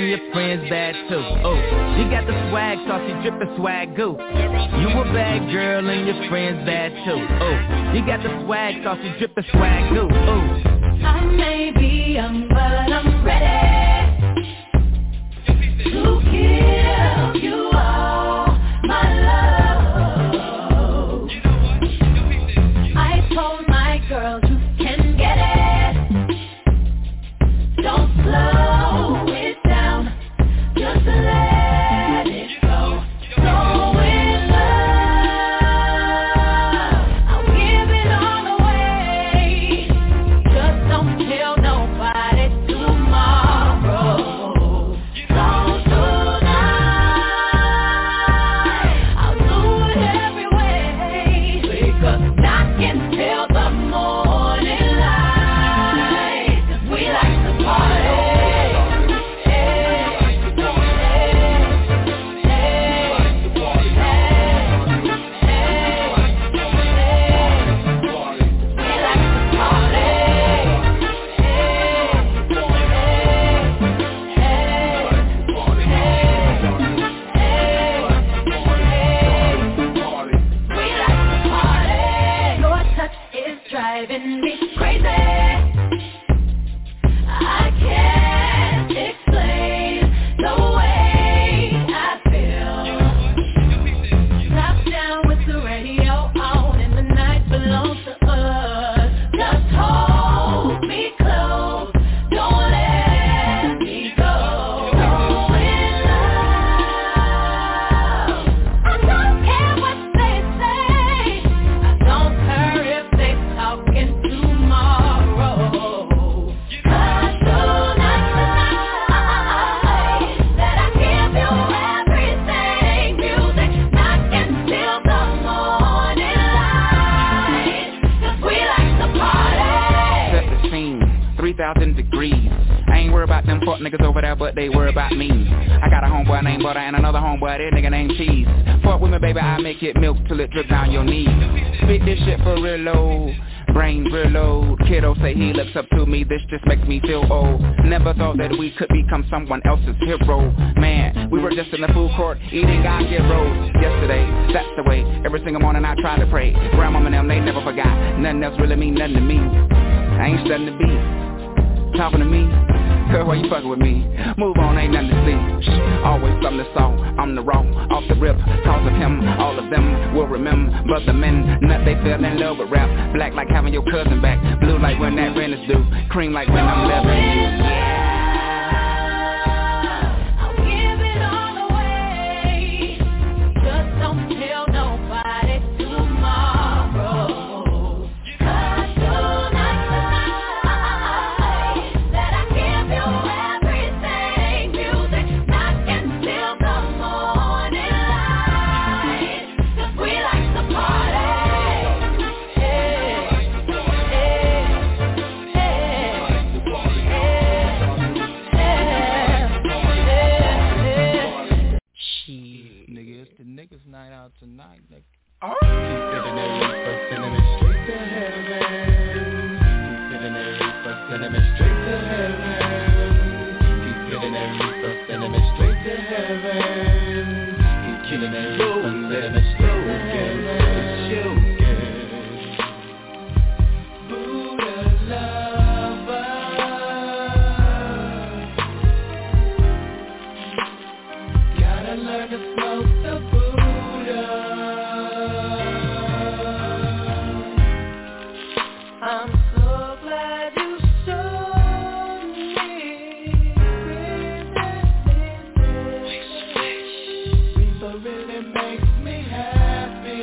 your friends bad too. Oh, you got the swag, saucy drippin' swag goo. You a bad girl and your friends bad too. Oh, you got the swag, saucy drippin' swag goo. Oh, I may be young, but I'm ready to give you all my love. I told my girls you can get it. Don't slow it down, just let it go. So in love, I'll give it all away. Just don't tell nobody tomorrow. So tonight, I'll do it every way, because I can tell the morning light. 'Cause we like to party. Your touch is driving me crazy. I can't explain the way I feel. Top down with the radio on, and the night belongs to us. Just hold me close, don't let me go. So in love, I don't care what they say. I don't care if they talking tomorrow. 'Cause tonight, that I give you everything. Music knocking till the morning light. 'Cause we like to party. Set the scene, 3,000 degrees. I ain't worried about them fuck niggas over there, but they worry about me. I got a homeboy named Butter and another homeboy, that nigga named Cheese. Fuck with me, baby, I make it milk till it drip down your knees. Spit this shit for real low, brain real low. Kiddo say he looks up to me, this just makes me feel old. Never thought that we could become someone else's hero. Man, we were just in the food court, eating our heroes. Yesterday, that's the way, every single morning I try to pray. Grandmama and them, they never forgot, nothing else really mean nothing to me. I ain't studying the beat, talking to me. Girl, why you fucking with me? Move on, ain't nothing to see. Always something to saw, I'm the raw, off the rip. Cause of him, all of them will remember the men that they fell in love with rap. Black like having your cousin back, blue like when that rent is due, cream like when I'm loving you. I'll give it all away. Just don't tell nobody tomorrow. 'Cause tonight, that I give you everything. Music knocking till the morning light. 'Cause we like to party. Nigga, it's the niggas night out tonight, nigga. Oh. Keep sitting there, reaper, sending me straight to heaven. Keep sitting there, reaper, sending me straight to heaven. Keep sitting there, reaper, sending me straight to heaven. Keep killing that reaper, sending me straight to heaven. Buddha lover, gotta learn to smoke the Buddha. I'm so glad you showed me Reaper really makes me happy.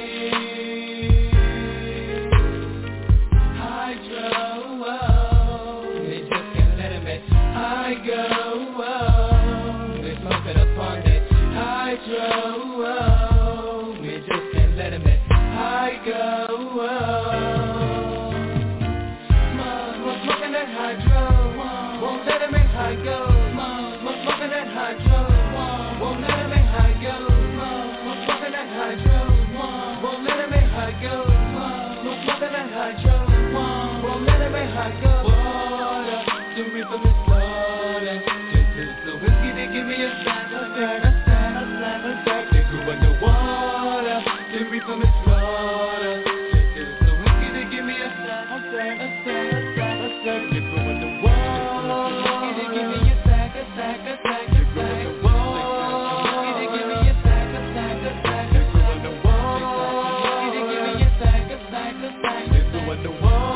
Hydro, they just can't let him in. I go, they smoking upon it. Hydro, we just can't let him in. I go, smoking that hydro, won't let him in. I go, smoking that hydro, won't let him in. I go, smoking that hydro, won't let him in. I go, smoking that hydro, won't let him in. I go, water, the reaper is slaughter. This is the whiskey they give me from Miss Florida. So wicked to give me a sack. You're blowing the wall. Wicked to give me a sack. You're blowing the wall. Wicked to give me a sack. You're blowing the wall. Wicked to give me a sack. You're blowing the wall.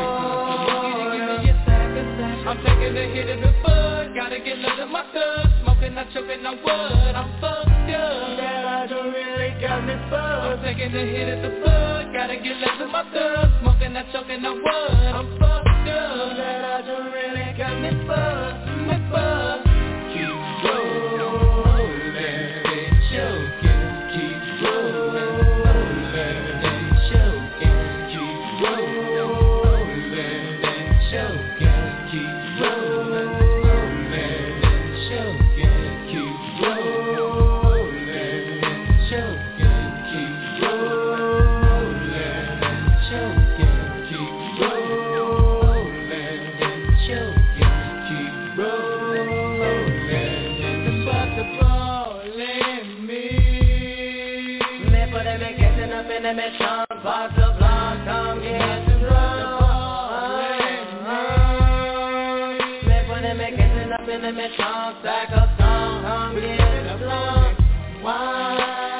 I'm taking a hit of the bud, gotta get rid of my thug. Smoking, not choking on wood, I'm fucked up. That I don't really got me fucked. I'm taking a hit of the bud, gotta get rid of my thug. Smoking, not choking on wood, I'm fucked up. That I don't really got me fucked. Keep rolling and choking. Keep rolling and choking. Keep rolling and choking. Keep rolling and choking. Keep rolling and choking. Keep rolling and choking. Keep rolling and choking. Keep rolling and about to fall in me. Me put them in catching up in the mission. Box of long come get to roll. Up in the metro, stack up song, hungry in the floor. Why?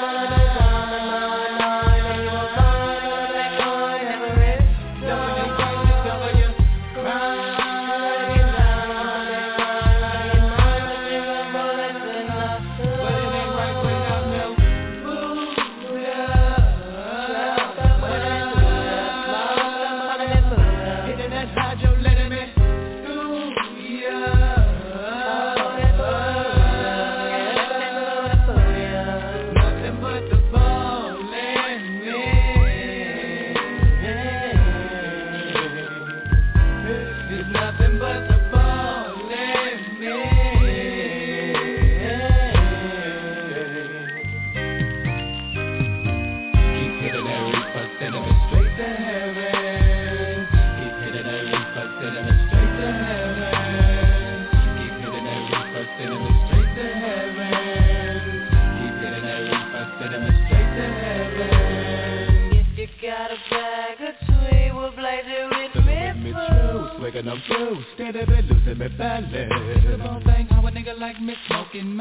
And I'm through, steady been losing me balance. The whole thing, how a nigga like me smoking,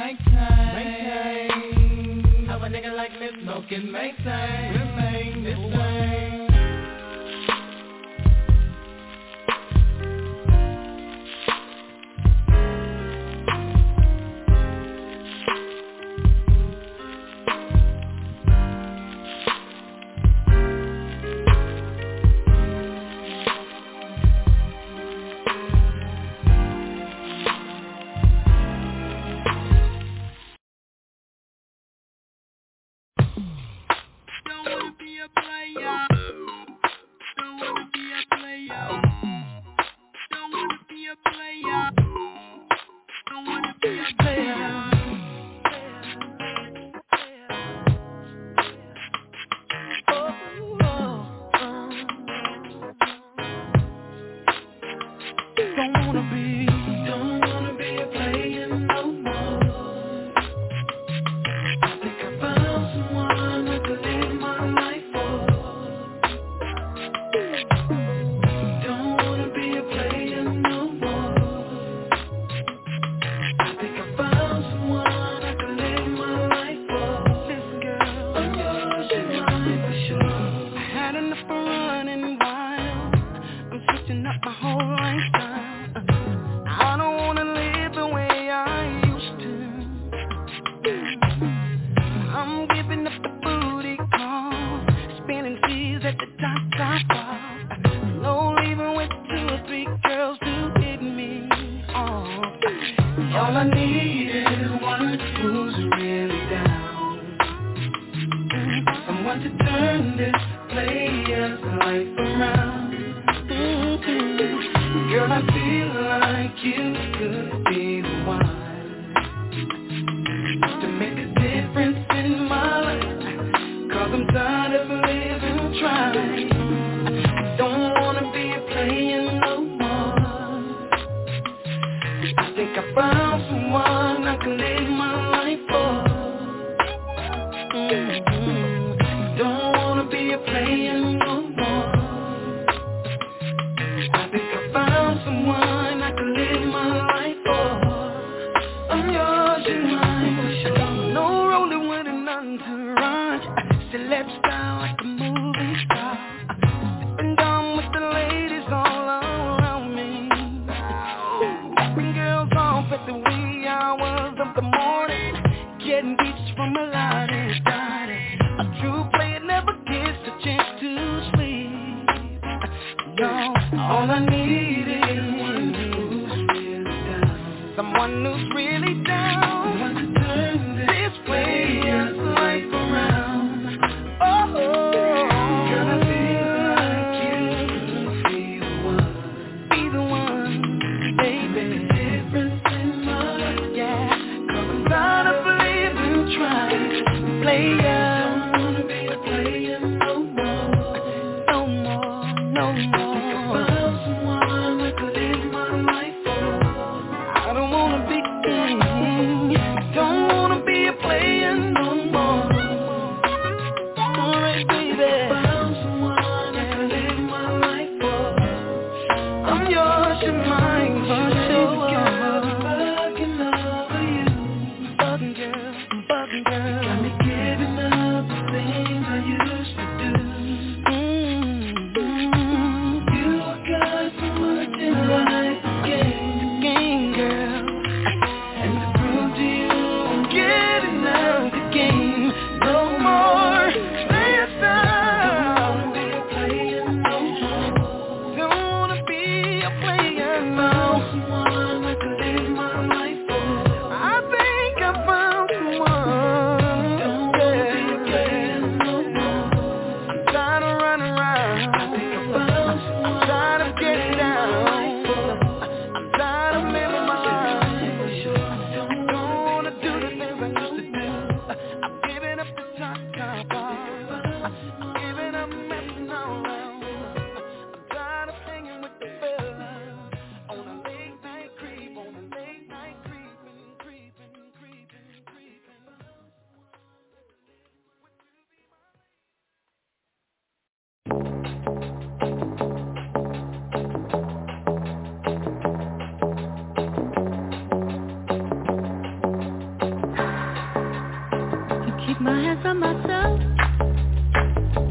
maintain. How a nigga like me smoking, maintain. Remain the same. Don't wanna be be a player no more. I think I found someone I can live my life for. I'm yours and mine. No rolling with an entourage. Celeb style like a movie star. Sipping down with the ladies all around me. Dropping girls off at the wee hours of the morning. Getting beats from a lot of body. A true player never gets a chance to sleep. No, all I need is someone who's really down. Someone to turn this player's life around. Oh, girl, I feel like you be the one, baby. Difference in my, yeah. 'Cause I'm tired of living trying, player. Don't wanna be a player no more, no more, no more. I found someone I could live my life for. I don't wanna be, don't wanna be a player no more. Alright, baby. I found someone I could live my life for. I'm yours and mine for sure. Bugging over you, bugging girl, got me giving up the things I used to do. You got so much in life, game girl, and to prove to you I'm getting out of the game. No more players down. Don't wanna be a player now. Someone I could live my life for. I think I found someone. Don't wanna be a player no more. I'm tired of running around. I think I found someone. I'm tired of getting down. I'm tired of living my life. Don't wanna do the things I used to do. I'm giving up the top bar. I'm giving up messing around. I'm tired of hanging with the fellas on a late night creep, on a late night creeping. To keep my hands on myself,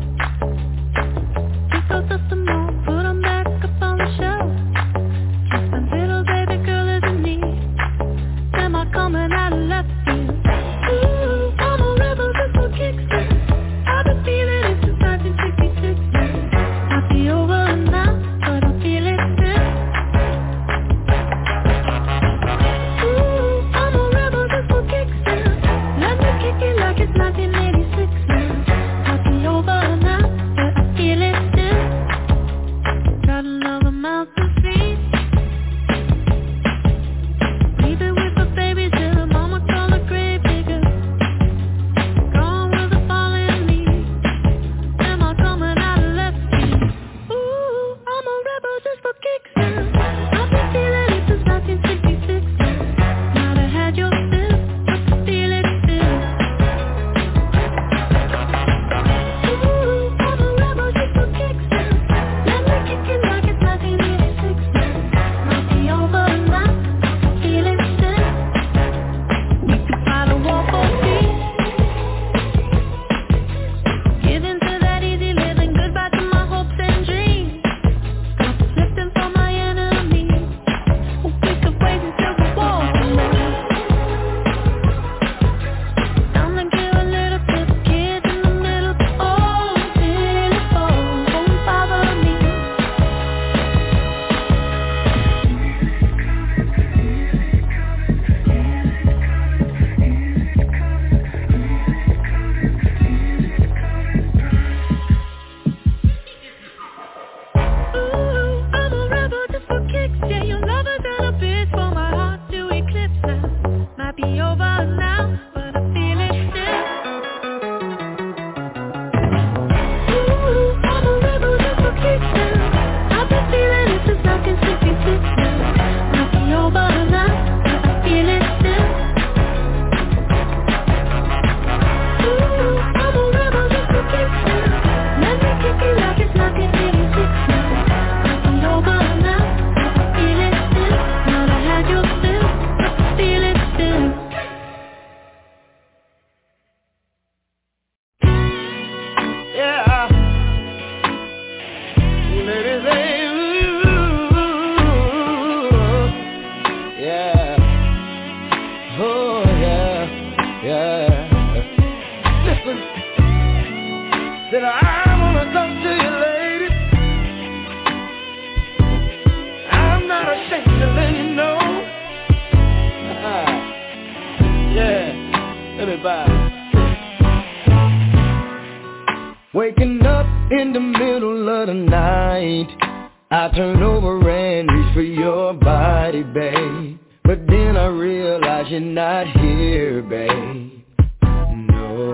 Philly vibe. Waking up in the middle of the night, I turn over and reach for your body, babe. But then I realize you're not here, babe. No,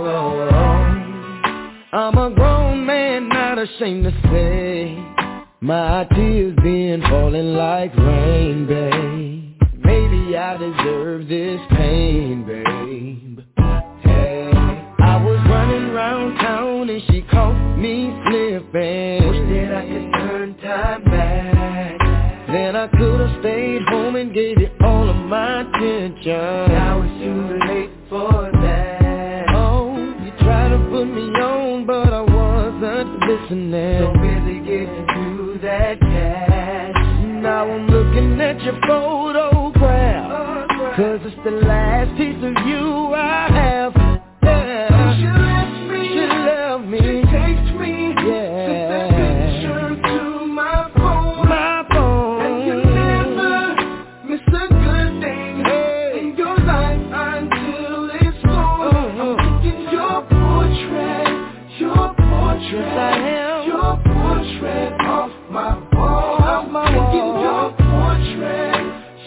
I'm a grown man, not ashamed to say my tears been falling like rain, babe. Maybe I deserve this pain, babe. Hey, I was running round town and she caught me slipping. Wish that I could turn time back. Then I could've stayed home and gave you all of my attention. Now it's too late for that. Oh, you tried to put me on, but I wasn't listening. So busy getting to that cash. Now I'm looking at your photograph, 'cause it's the last piece of you I have. Yeah. She left me. She takes me. Yeah. Took that picture to my phone. And you never miss a good thing in your life until it's gone. I'm thinking your portrait. I am. Your portrait off my wall. I'm thinking your portrait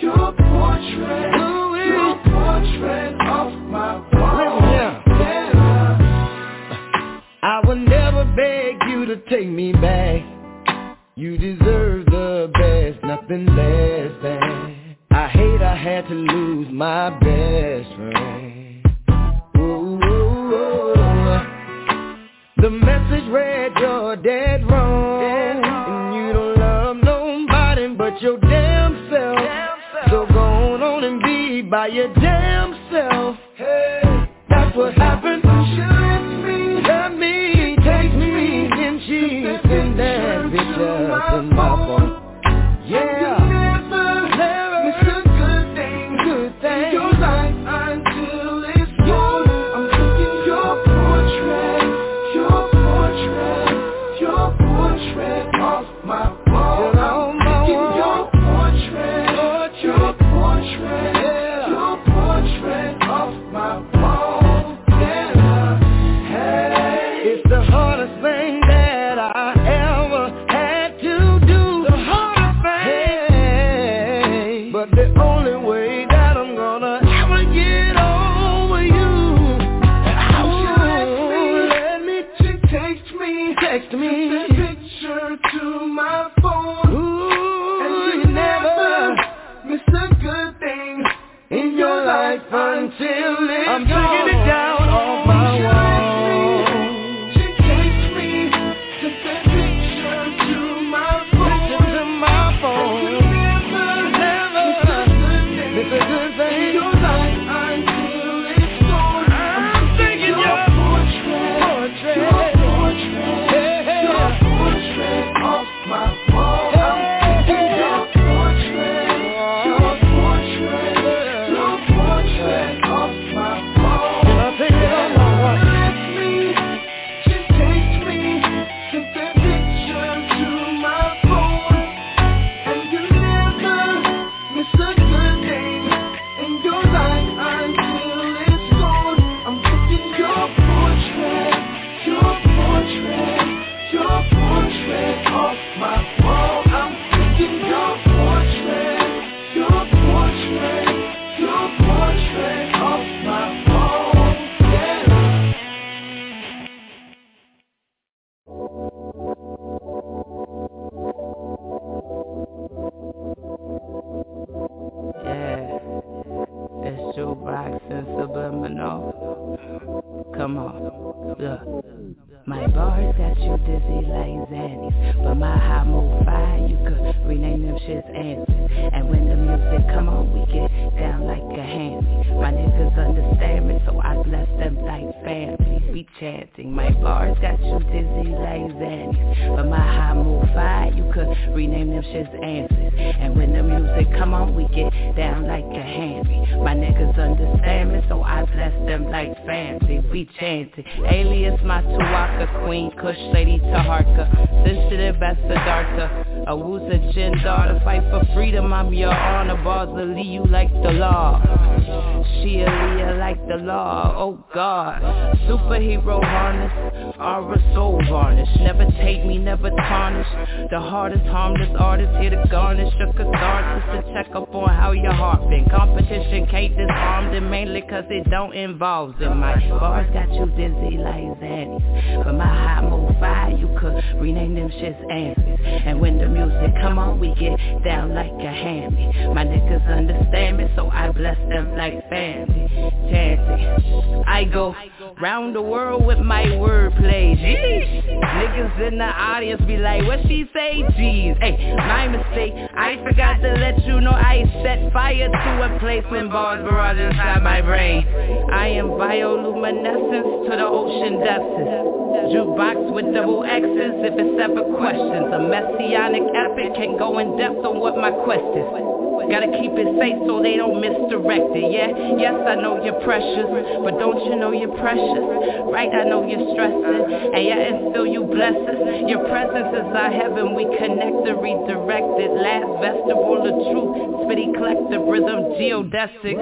off my wall. I would never beg you to take me back. You deserve the best, nothing less than. I hate I had to lose my best friend. Ooh. The message read you're dead wrong, and you don't love nobody but your damn self. So go on and be by your damn self. Hey, that's what happened. She left me, takes me, and she sent that bitch up in my phone. Yeah, never miss a good thing in your life until it's gone. I'm thinking your portrait off my wall. I'm thinking your portrait off my wall. Hey, it's the hardest thing that I ever had to do. The hardest thing. Hey, but the only way that I'm gonna ever get over you. Let me text me. To my phone. Ooh, and you never miss a good thing in your life until it's I'm taking it down off my wall. She takes me to that picture to my phone. And you never miss a good thing in your life until it's gone. I'm thinking your portrait. Off my wall. I'm thinking your portrait off my wall. Can I take it off my wall? She takes me to that picture to my phone. And you never miss a good thing in your life until it's gone. I'm thinking your portrait off my wall. I'm thinking your portrait off my wall. Yeah, it's Shoebox and Subliminal. Come on, look. My bars got you dizzy like Xannies, but my high move fire, you could rename them shits answers. And when the music come on, we get down like a hammy. My niggas understand me, so I bless them like family. we chanting. My bars got you dizzy like Xannies, but my high move fire, you could rename them shits answers. And when the music come on, we get down like a hammy. My niggas understand me, so I bless them like family. We chanting. Alias my Tuwaka queen, Kush lady Taharka, sensitive as Siddhartha, a Wusa chin daughter, fight for freedom. I'm your honor, bars will leave you like the law. She a Leah like the law. Oh God, superhero harness, aura soul varnish. Never take me, never tarnish. The hardest harmless artist here to garnish a catharsis to check up on how your heart been. Competition can't disarm them, mainly cause it don't involve them. My bars got you dizzy like Xannies, but my high move fire, you could rename them shits answers. And when the music come on, we get down like a hammy. My niggas understand me, so I bless them like family. Chanting, I go round the world with my wordplay. Jeez, niggas in the audience be like, what she say? Jeez, hey, my mistake. I forgot to let you know I set fire to a place when bars barrage inside my brain. I am bioluminescence to the ocean depths. Jukebox with double X's if it's ever questions. A messianic epic can't go in depth on what my quest is. Gotta keep it safe so they don't misdirect it, yeah? Yes, I know you're precious, but don't you know you're precious? Right, I know you're stressing, and yeah, and still you bless us. Your presence is our heaven, we connected, redirected. Last vegetable of truth, spitty collective rhythm, geodesic.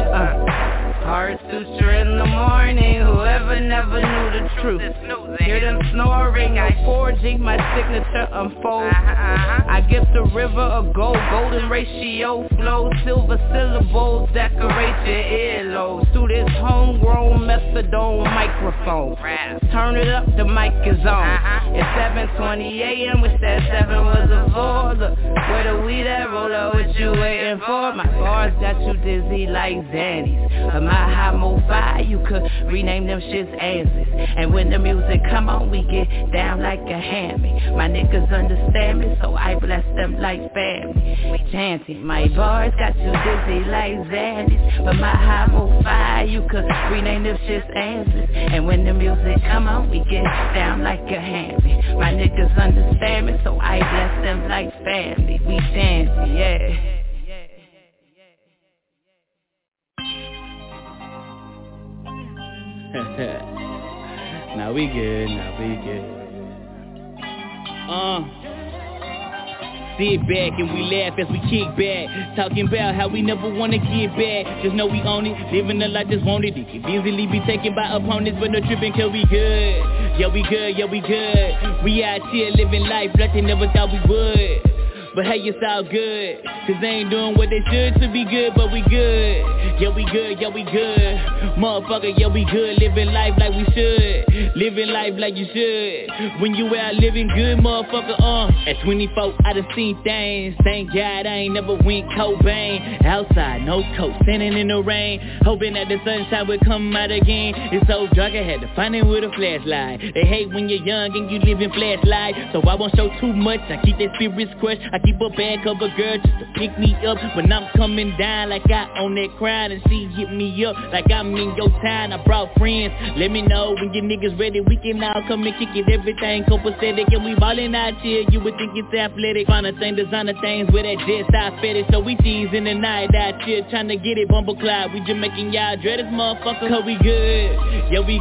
Heart suture in the morning, whoever never knew the truth. Hear them snoring, I'm forging my signature unfold. I give the river a gold, golden ratio flow, silver syllables, decorate your earlobes. Through this homegrown methadone microphone, turn it up, the mic is on. It's 7:20 a.m., wish that 7 was a 4. Look, where the weed at, roll up, what you waiting for? My bars got you dizzy like Xannies, my high move fire, you could rename them shits answers. And when the music come on, we get down like a hammy. My niggas understand me, so I bless them like family. Chanting, my bars got you dizzy like Xannies, but my high move fire, you could rename them shits answers. And when the music come on, we get down like a hammy. My niggas understand me, so I bless them like family. We chanting, yeah. Now we good. Sit back and we laugh as we kick back, talking about how we never wanna get back. Just know we own it, living a life just want it. It can easily be taken by opponents, but no tripping cause we good. Yeah we good. We out here living life like they never thought we would. But hey, it's all good, cause they ain't doing what they should to be good, but we good. Yeah, we good. Motherfucker, yeah, we good. Living life like we should. Living life like you should. When you out living good, motherfucker, At 24, I done seen things. Thank God I ain't never went Cobain. Outside, no coat, standing in the rain, hoping that the sunshine would come out again. It's so dark, I had to find it with a flashlight. They hate when you're young and you live in flashlight, so I won't show too much. I keep that spirits crushed. I keep a bag of a girl just to pick me up when I'm coming down, like I own that crown, and she hit me up like I'm in your town. I brought friends, let me know when your niggas ready, we can all come and kick it. Everything copacetic and we ballin' out here, you would think it's athletic. Find a thing, designer things with that jet style fetish, so we teasing the night out here trying to get it bumble cloud. We just making y'all dread this motherfucker, cause we good. Yeah we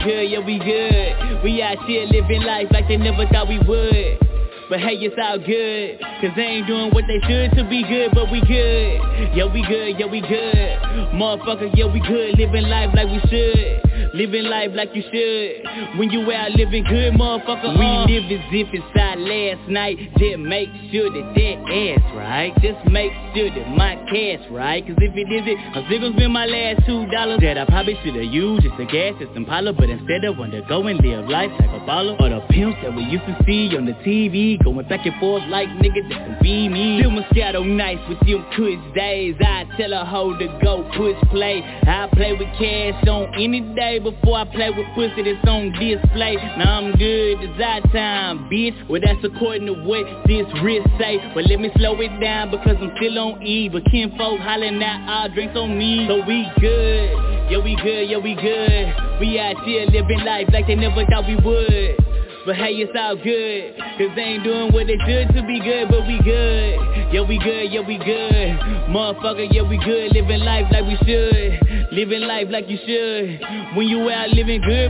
good. We out here living life like they never thought we would. But hey, it's all good, cause they ain't doing what they should to be good, but we good. Yeah, we good. Motherfucker, yeah, we good. Living life like we should. Living life like you should. When you out living good, motherfucker, we live as if it's our last night. Just make sure that ass right. Just make sure that my cash right. Cause if it isn't, I'm still gonna spend my last $2 that I probably should've used just to gas this Impala. But instead I wanna go and live life like a baller, or the pimps that we used to see on the TV, going back and forth like niggas that can be me. Still Moscato nights with them kush days. I tell a hoe to go push play. I play with cash on any day before I play with pussy that's on display. Now I'm good, it's our time, bitch. Well, that's according to what this wrist say. But let me slow it down because I'm still on E. But kinfolk hollering out all drinks on me, so we good. Yeah, we good, yeah, we good. We out here living life like they never thought we would. But hey, it's all good, cause they ain't doing what they should to be good, but we good. Yeah, we good, yeah, we good. Motherfucker, yeah, we good. Living life like we should. Living life like you should. When you out living good,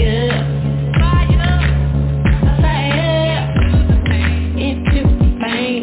pain.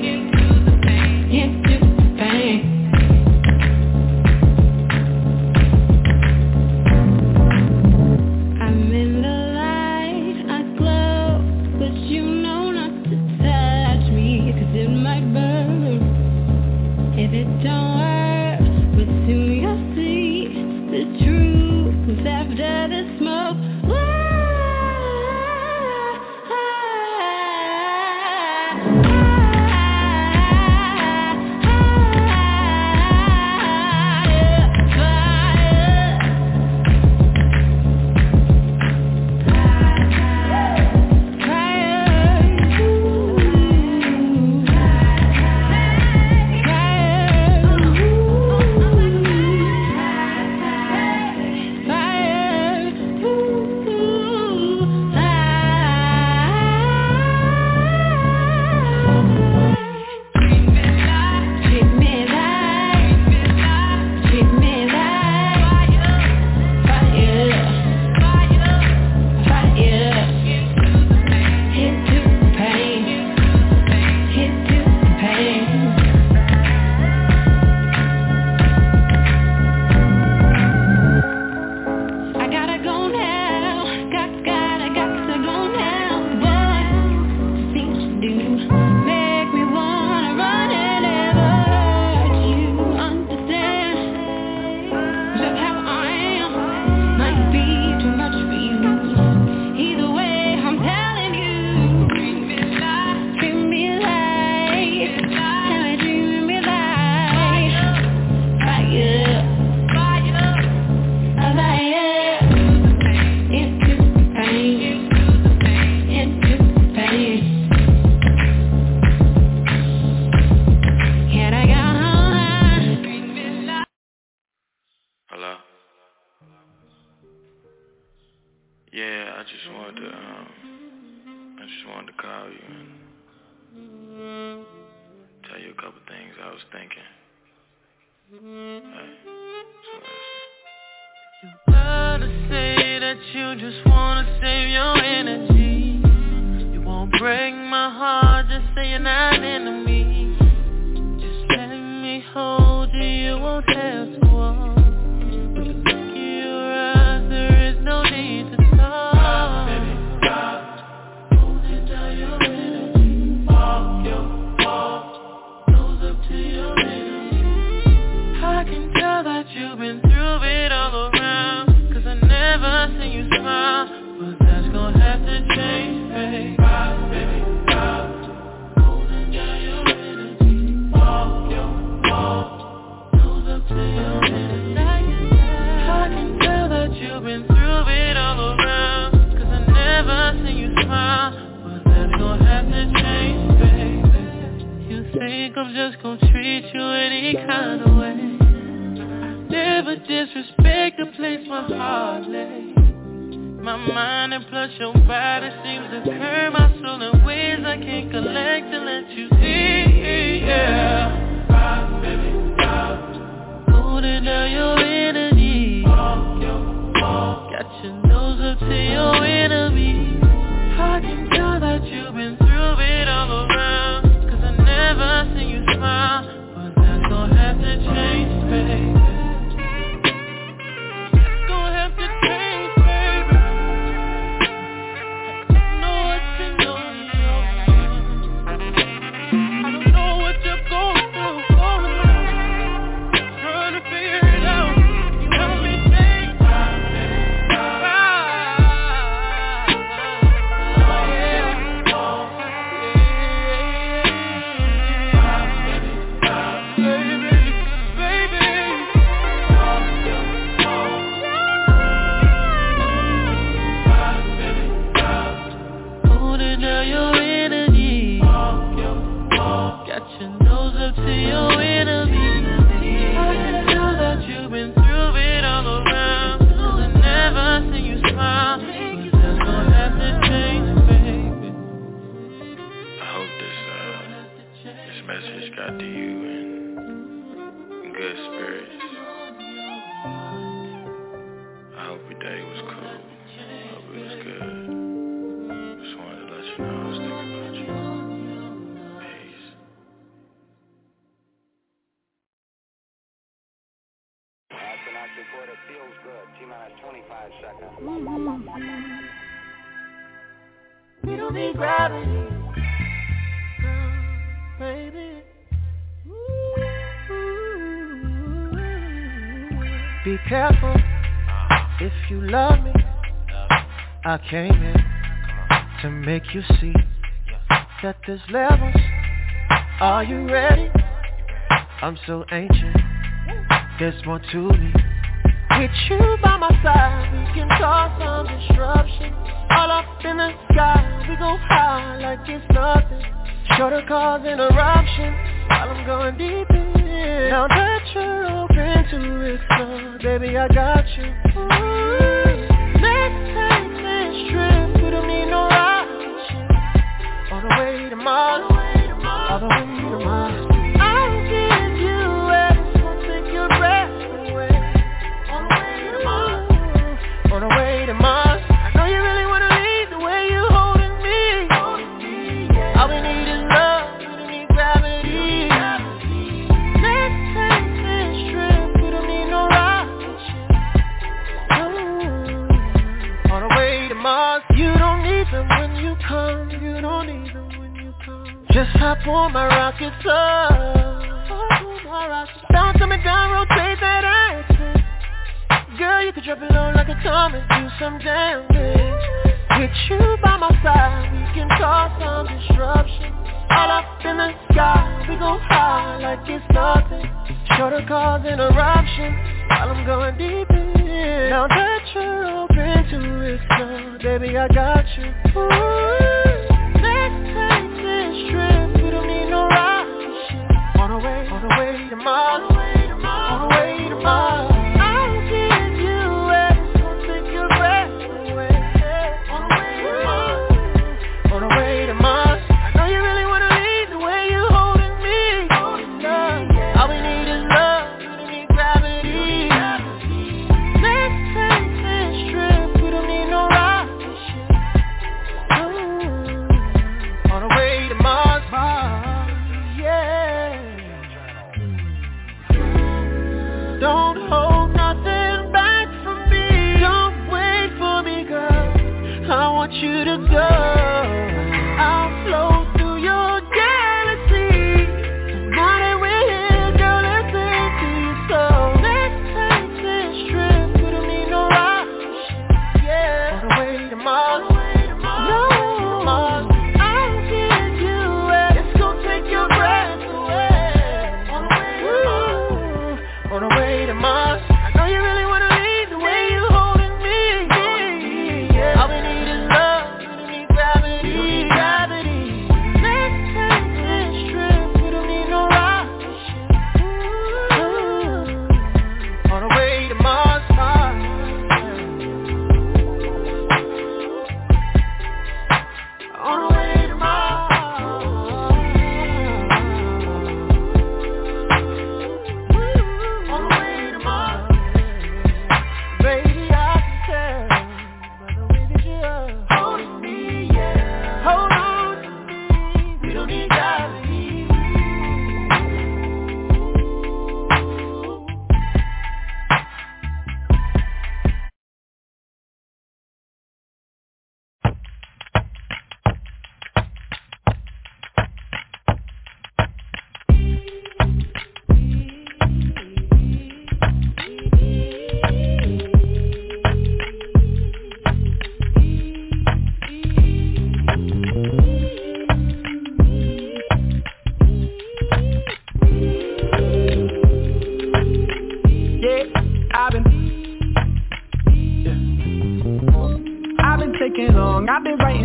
Hello? Yeah, I just wanted to call you and tell you a couple things I was thinking. Hey, so listen. You gotta say that you just wanna save your energy. You won't break my heart, just say you're not into me. Just let me hold you, you won't have to walk. With a look in your eyes, there is no need to talk. Baby, stop holding down your energy. Walk your walk, nose up to your energy. I can tell that you've been through it all around, 'cause I never seen you smile. But that's gonna have to change, baby. Stop, baby, stop holding down your energy. Walk your walk, nose up to your energy. I can tell that you've been through it all around, 'cause I never seen you smile. But that's gonna have to change, baby. You think I'm just gonna treat you any kind of way? Never disrespect the place my heart lay. My mind and plus your body seems to curve my soul in ways I can't collect to let you see. Yeah, stop, baby, stop holding down your energy. Walk your walk, got your nose up to your enemy. I can tell that you've been through it all around, 'cause I never seen you smile. But that's gonna have to change, baby. It'll be gravity, baby. Be careful if you love me. I came in to make you see that there's levels. Are you ready? I'm so ancient, there's more to me. With you by my side, we can cause some disruption. All up in the sky, we go high like it's nothing. Sure to cause an eruption while I'm going deep in. Now that you're open to explore, baby, I got you. Let's take this trip, we don't need no rocket ship. On the way to Mars, all the way to Mars. I'll give you everything, won't take your breath away. On the way to Mars, on the way to Mars. I know you really wanna leave the way you holding me. All we need is love, we don't need gravity. Let's take this trip, we don't need no rocket ship. On the way to Mars, you don't need them when you come, you don't need them when you come. Just hop on my rocket down to me down, rotate that axis. Girl, you can drop it low like a comet, do some damage. With you by my side, we can cause some disruption. All up in the sky, we go high like it's nothing. Sure to cause an eruption while I'm going deep in. Now that you're open to explore, baby, I got you. Let's take this trip, we don't need no rocket ship. On the way to Mars, on the way to Mars. I'll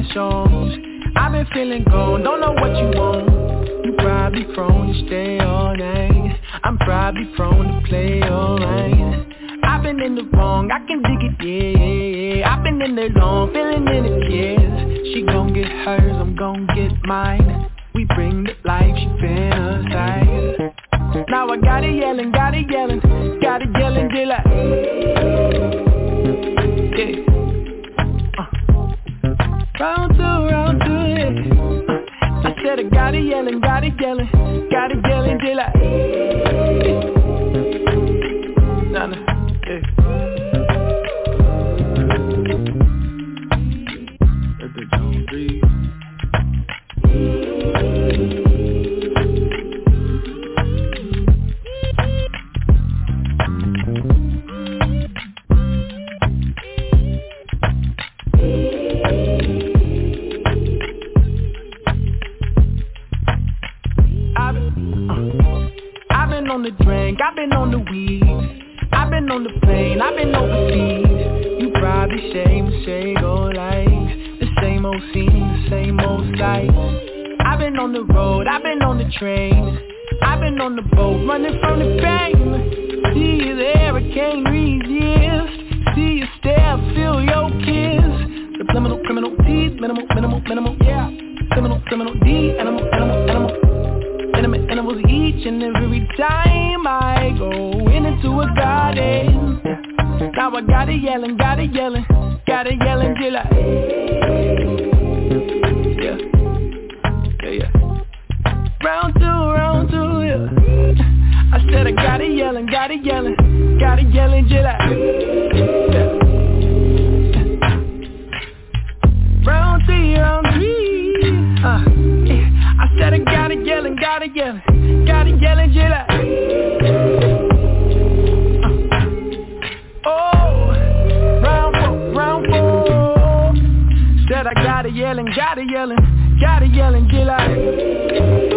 shows. I've been feeling gone, don't know what you want. You probably prone to stay all night. I'm probably prone to play alright. I've been in the wrong, I can dig it, yeah. I've been in there long, feeling in the kids. She gon' get hers, I'm gon' get mine. We bring the life, she fantasize. Now I got it yelling, got it yelling till I yeah. Round two, yeah. I said I got it yelling till I nah, yeah. Let the drum breathe. I've been on the drink, I've been on the weed, I've been on the plane, I've been overseas. You probably say go like the same old scene, the same old sights. I've been on the road, I've been on the train, I've been on the boat, running from the pain. See you there, I can't resist. See you stare, feel your kiss. Subliminal, criminal, deep, minimal, yeah. Criminal, deep, animal. Animals each and every time I go into a garden. Now I got it yelling till I yeah. Round two, yeah. I said I got it yelling till I yeah. Round three, yeah. I said I got it yelling till I oh, round four. Said I got it yelling till I